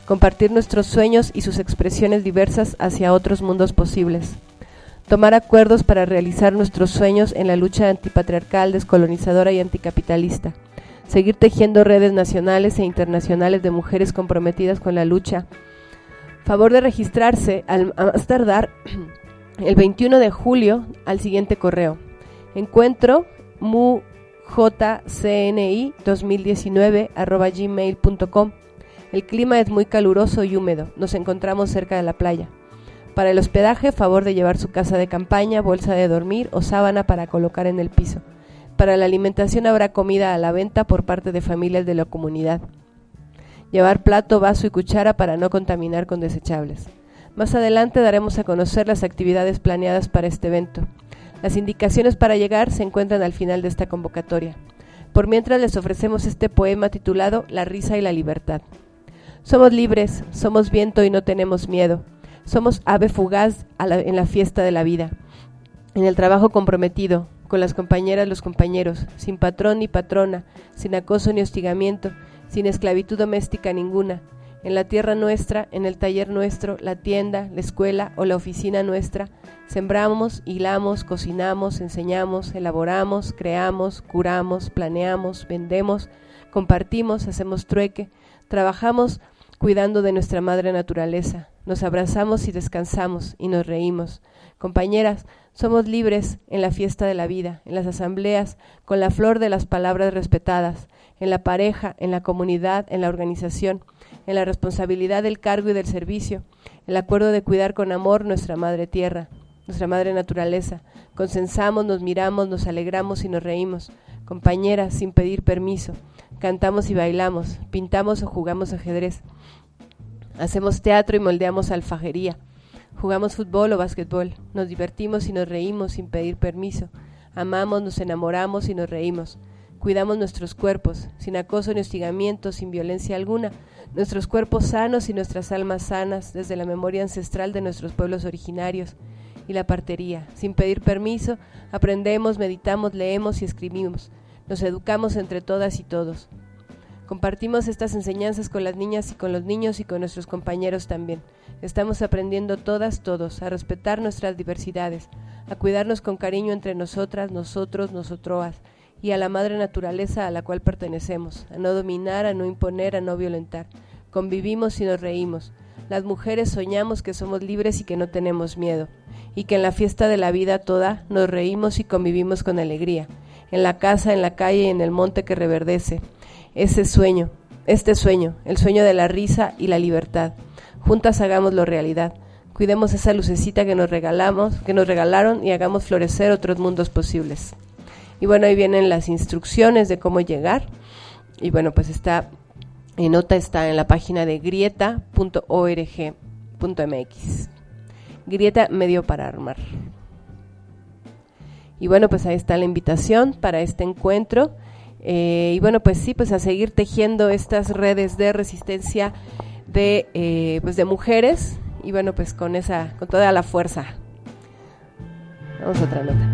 compartir nuestros sueños y sus expresiones diversas hacia otros mundos posibles, tomar acuerdos para realizar nuestros sueños en la lucha antipatriarcal, descolonizadora y anticapitalista, seguir tejiendo redes nacionales e internacionales de mujeres comprometidas con la lucha. Favor de registrarse a más tardar el 21 de julio al siguiente correo: encuentro mujcni2019@gmail.com. El clima es muy caluroso y húmedo. Nos encontramos cerca de la playa. Para el hospedaje, favor de llevar su casa de campaña, bolsa de dormir o sábana para colocar en el piso. Para la alimentación habrá comida a la venta por parte de familias de la comunidad. Llevar plato, vaso y cuchara para no contaminar con desechables. Más adelante daremos a conocer las actividades planeadas para este evento. Las indicaciones para llegar se encuentran al final de esta convocatoria. Por mientras les ofrecemos este poema titulado La risa y la libertad. Somos libres, somos viento y no tenemos miedo. Somos ave fugaz en la fiesta de la vida. En el trabajo comprometido, con las compañeras, los compañeros, sin patrón ni patrona, sin acoso ni hostigamiento, sin esclavitud doméstica ninguna. En la tierra nuestra, en el taller nuestro, la tienda, la escuela o la oficina nuestra, sembramos, hilamos, cocinamos, enseñamos, elaboramos, creamos, curamos, planeamos, vendemos, compartimos, hacemos trueque, trabajamos cuidando de nuestra madre naturaleza, nos abrazamos y descansamos y nos reímos. Compañeras, somos libres en la fiesta de la vida, en las asambleas, con la flor de las palabras respetadas, en la pareja, en la comunidad, en la organización, en la responsabilidad del cargo y del servicio, el acuerdo de cuidar con amor nuestra madre tierra, nuestra madre naturaleza. Consensamos, nos miramos, nos alegramos y nos reímos. Compañeras, sin pedir permiso, cantamos y bailamos, pintamos o jugamos ajedrez. Hacemos teatro y moldeamos alfajería. Jugamos fútbol o básquetbol. Nos divertimos y nos reímos sin pedir permiso. Amamos, nos enamoramos y nos reímos. Cuidamos nuestros cuerpos, sin acoso ni hostigamiento, sin violencia alguna. Nuestros cuerpos sanos y nuestras almas sanas, desde la memoria ancestral de nuestros pueblos originarios. Y la partería. Sin pedir permiso, aprendemos, meditamos, leemos y escribimos. Nos educamos entre todas y todos. Compartimos estas enseñanzas con las niñas y con los niños y con nuestros compañeros también. Estamos aprendiendo todas, todos, a respetar nuestras diversidades, a cuidarnos con cariño entre nosotras, nosotros, nosotroas, y a la madre naturaleza a la cual pertenecemos, a no dominar, a no imponer, a no violentar. Convivimos y nos reímos. Las mujeres soñamos que somos libres y que no tenemos miedo, y que en la fiesta de la vida toda nos reímos y convivimos con alegría, en la casa, en la calle y en el monte que reverdece. Este sueño, el sueño de la risa y la libertad. Juntas hagámoslo realidad. Cuidemos esa lucecita que nos regalaron y hagamos florecer otros mundos posibles. Y bueno, ahí vienen las instrucciones de cómo llegar. Y bueno, pues está en la página de grieta.org.mx. Grieta Medio para Armar. Y bueno, pues ahí está la invitación para este encuentro. Y bueno, pues sí, pues a seguir tejiendo estas redes de resistencia de mujeres. Y bueno, pues con toda la fuerza. Vamos a otra nota.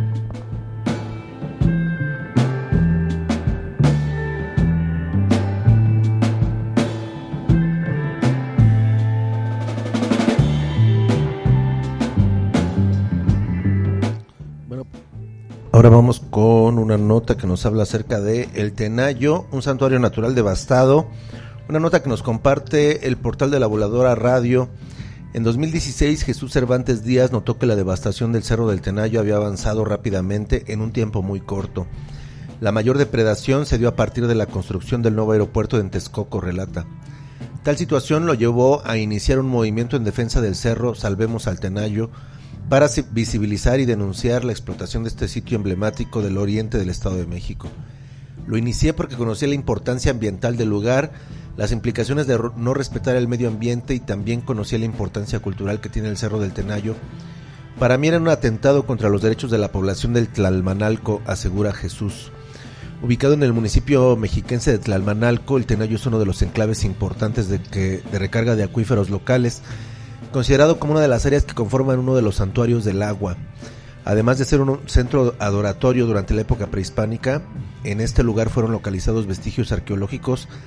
Ahora vamos con una nota que nos habla acerca de El Tenayo, un santuario natural devastado. Una nota que nos comparte el portal de la Voladora Radio. En 2016, Jesús Cervantes Díaz notó que la devastación del Cerro del Tenayo había avanzado rápidamente en un tiempo muy corto. La mayor depredación se dio a partir de la construcción del nuevo aeropuerto en Texcoco, relata. Tal situación lo llevó a iniciar un movimiento en defensa del cerro Salvemos al Tenayo, para visibilizar y denunciar la explotación de este sitio emblemático del oriente del Estado de México. Lo inicié porque conocía la importancia ambiental del lugar, las implicaciones de no respetar el medio ambiente y también conocía la importancia cultural que tiene el Cerro del Tenayo. Para mí era un atentado contra los derechos de la población del Tlalmanalco, asegura Jesús. Ubicado en el municipio mexiquense de Tlalmanalco, el Tenayo es uno de los enclaves importantes de recarga de acuíferos locales, considerado como una de las áreas que conforman uno de los santuarios del agua. Además de ser un centro adoratorio durante la época prehispánica, en este lugar fueron localizados vestigios arqueológicos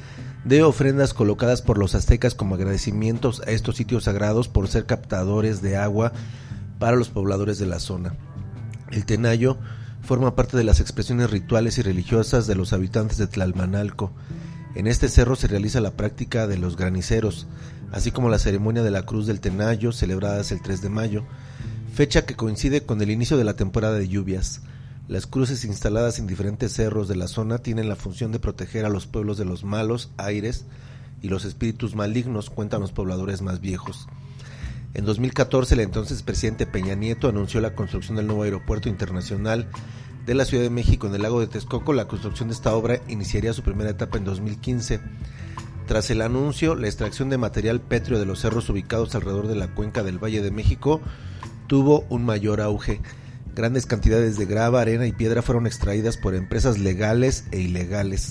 de ofrendas colocadas por los aztecas como agradecimientos a estos sitios sagrados por ser captadores de agua para los pobladores de la zona. El tenayo forma parte de las expresiones rituales y religiosas de los habitantes de Tlalmanalco. En este cerro se realiza la práctica de los graniceros, así como la ceremonia de la Cruz del Tenayo, celebradas el 3 de mayo, fecha que coincide con el inicio de la temporada de lluvias. Las cruces instaladas en diferentes cerros de la zona tienen la función de proteger a los pueblos de los malos aires y los espíritus malignos, cuentan los pobladores más viejos. En 2014, el entonces presidente Peña Nieto anunció la construcción del nuevo aeropuerto internacional de la Ciudad de México en el lago de Texcoco. La construcción de esta obra iniciaría su primera etapa en 2015. Tras el anuncio, la extracción de material pétreo de los cerros ubicados alrededor de la cuenca del Valle de México tuvo un mayor auge. Grandes cantidades de grava, arena y piedra fueron extraídas por empresas legales e ilegales.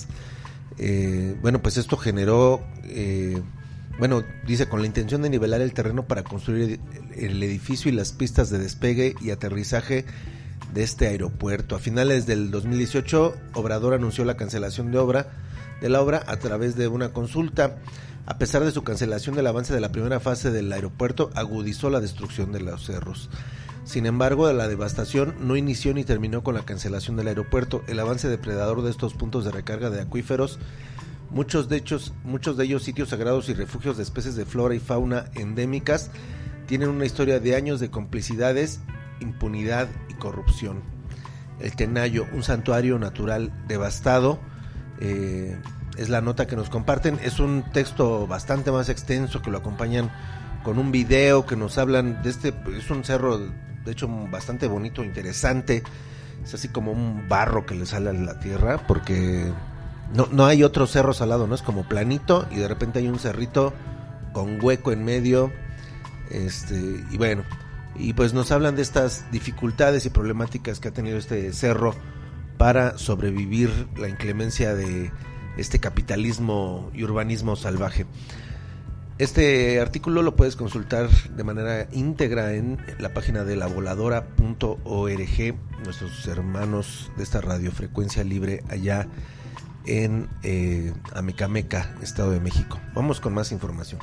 Pues esto generó, dice, con la intención de nivelar el terreno para construir el edificio y las pistas de despegue y aterrizaje de este aeropuerto. A finales del 2018, Obrador anunció la cancelación de la obra a través de una consulta. A pesar de su cancelación, el avance de la primera fase del aeropuerto agudizó la destrucción de los cerros. Sin embargo, la devastación no inició ni terminó con la cancelación del aeropuerto. El avance depredador de estos puntos de recarga de acuíferos, muchos de ellos sitios sagrados y refugios de especies de flora y fauna endémicas, tienen una historia de años de complicidades, impunidad y corrupción. El Tenayo, un santuario natural devastado, es la nota que nos comparten. Es un texto bastante más extenso que lo acompañan con un video que nos hablan de este. Es un cerro, de hecho, bastante bonito, interesante. Es así como un barro que le sale a la tierra, porque no hay otros cerros al lado, ¿no? Es como planito y de repente hay un cerrito con hueco en medio. Y pues nos hablan de estas dificultades y problemáticas que ha tenido este cerro para sobrevivir la inclemencia de este capitalismo y urbanismo salvaje. Este artículo lo puedes consultar de manera íntegra en la página de lavoladora.org, nuestros hermanos de esta radiofrecuencia libre allá en Amecameca, Estado de México. Vamos con más información.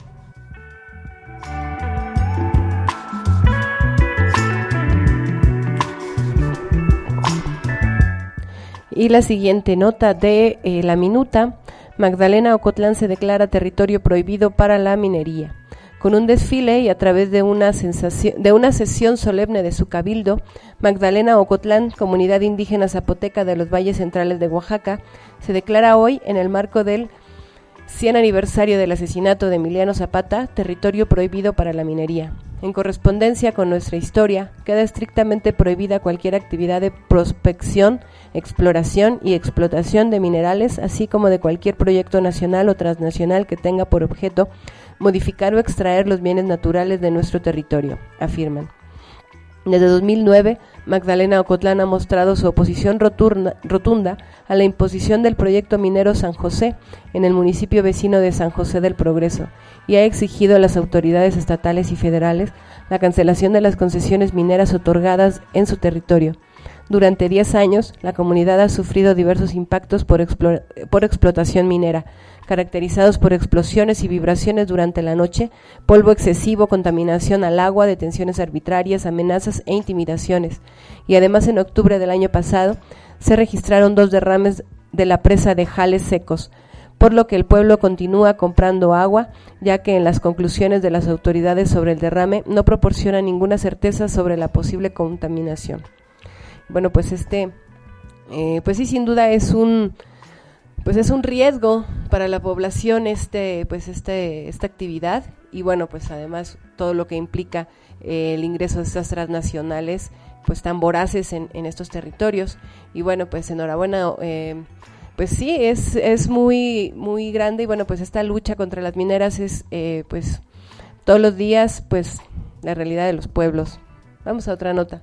Y la siguiente nota de La Minuta: Magdalena Ocotlán se declara territorio prohibido para la minería. Con un desfile y a través de una sesión solemne de su cabildo, Magdalena Ocotlán, comunidad indígena zapoteca de los valles centrales de Oaxaca, se declara hoy, en el marco del 100 aniversario del asesinato de Emiliano Zapata, territorio prohibido para la minería. En correspondencia con nuestra historia, queda estrictamente prohibida cualquier actividad de prospección, exploración y explotación de minerales, así como de cualquier proyecto nacional o transnacional que tenga por objeto modificar o extraer los bienes naturales de nuestro territorio, afirman. Desde 2009, Magdalena Ocotlán ha mostrado su oposición rotunda a la imposición del proyecto minero San José en el municipio vecino de San José del Progreso y ha exigido a las autoridades estatales y federales la cancelación de las concesiones mineras otorgadas en su territorio. Durante 10 años, la comunidad ha sufrido diversos impactos por explotación minera, caracterizados por explosiones y vibraciones durante la noche, polvo excesivo, contaminación al agua, detenciones arbitrarias, amenazas e intimidaciones. Y además, en octubre del año pasado, se registraron 2 derrames de la presa de Jales Secos, por lo que el pueblo continúa comprando agua, ya que en las conclusiones de las autoridades sobre el derrame no proporcionan ninguna certeza sobre la posible contaminación. Bueno, pues pues sí, sin duda es un riesgo para la población esta actividad, y bueno, pues además todo lo que implica el ingreso de estas transnacionales pues tan voraces en estos territorios. Y bueno, pues enhorabuena, pues sí, es muy muy grande, y bueno, pues esta lucha contra las mineras es pues todos los días pues la realidad de los pueblos. Vamos a otra nota.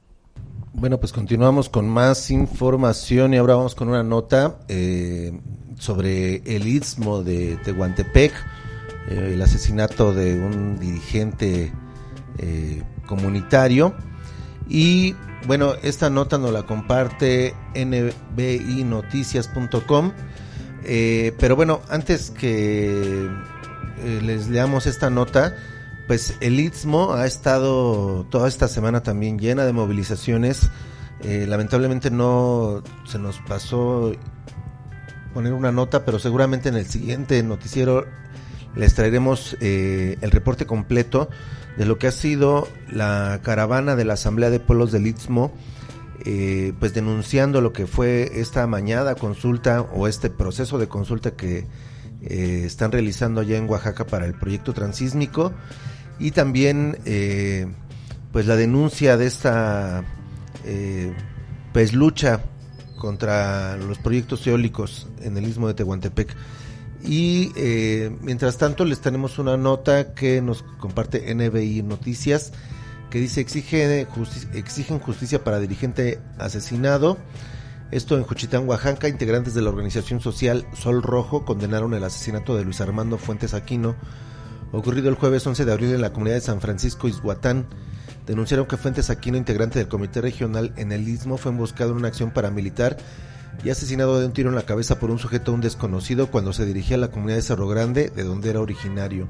Bueno, pues continuamos con más información y ahora vamos con una nota sobre el istmo de Tehuantepec, el asesinato de un dirigente comunitario. Y bueno, esta nota nos la comparte nbinoticias.com, pero bueno, antes que les leamos esta nota, pues el Istmo ha estado toda esta semana también llena de movilizaciones. Lamentablemente no se nos pasó poner una nota, pero seguramente en el siguiente noticiero les traeremos el reporte completo de lo que ha sido la caravana de la Asamblea de Pueblos del Istmo, pues denunciando lo que fue esta amañada consulta o este proceso de consulta que están realizando allá en Oaxaca para el proyecto transísmico, y también pues la denuncia de esta pues lucha contra los proyectos eólicos en el Istmo de Tehuantepec. Y mientras tanto les tenemos una nota que nos comparte NBI Noticias, que dice: exigen justicia para dirigente asesinado. Esto en Juchitán, Oaxaca. Integrantes de la organización social Sol Rojo condenaron el asesinato de Luis Armando Fuentes Aquino, ocurrido el jueves 11 de abril en la comunidad de San Francisco Izhuatán. Denunciaron que Fuentes Aquino, integrante del comité regional en el Istmo, fue emboscado en una acción paramilitar y asesinado de un tiro en la cabeza por un sujeto aún desconocido cuando se dirigía a la comunidad de Cerro Grande, de donde era originario.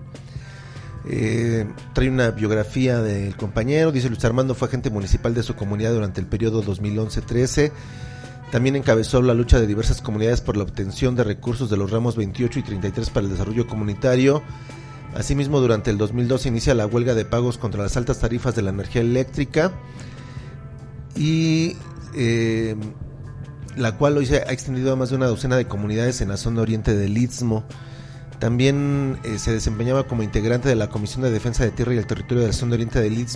Trae una biografía del compañero. Dice: Luis Armando fue agente municipal de su comunidad durante el periodo 2011-13. También encabezó la lucha de diversas comunidades por la obtención de recursos de los ramos 28 y 33 para el desarrollo comunitario. Asimismo, durante el 2012 inicia la huelga de pagos contra las altas tarifas de la energía eléctrica, y la cual hoy se ha extendido a más de una docena de comunidades en la zona oriente del Istmo. También se desempeñaba como integrante de la Comisión de Defensa de Tierra y el Territorio de la zona oriente del Istmo,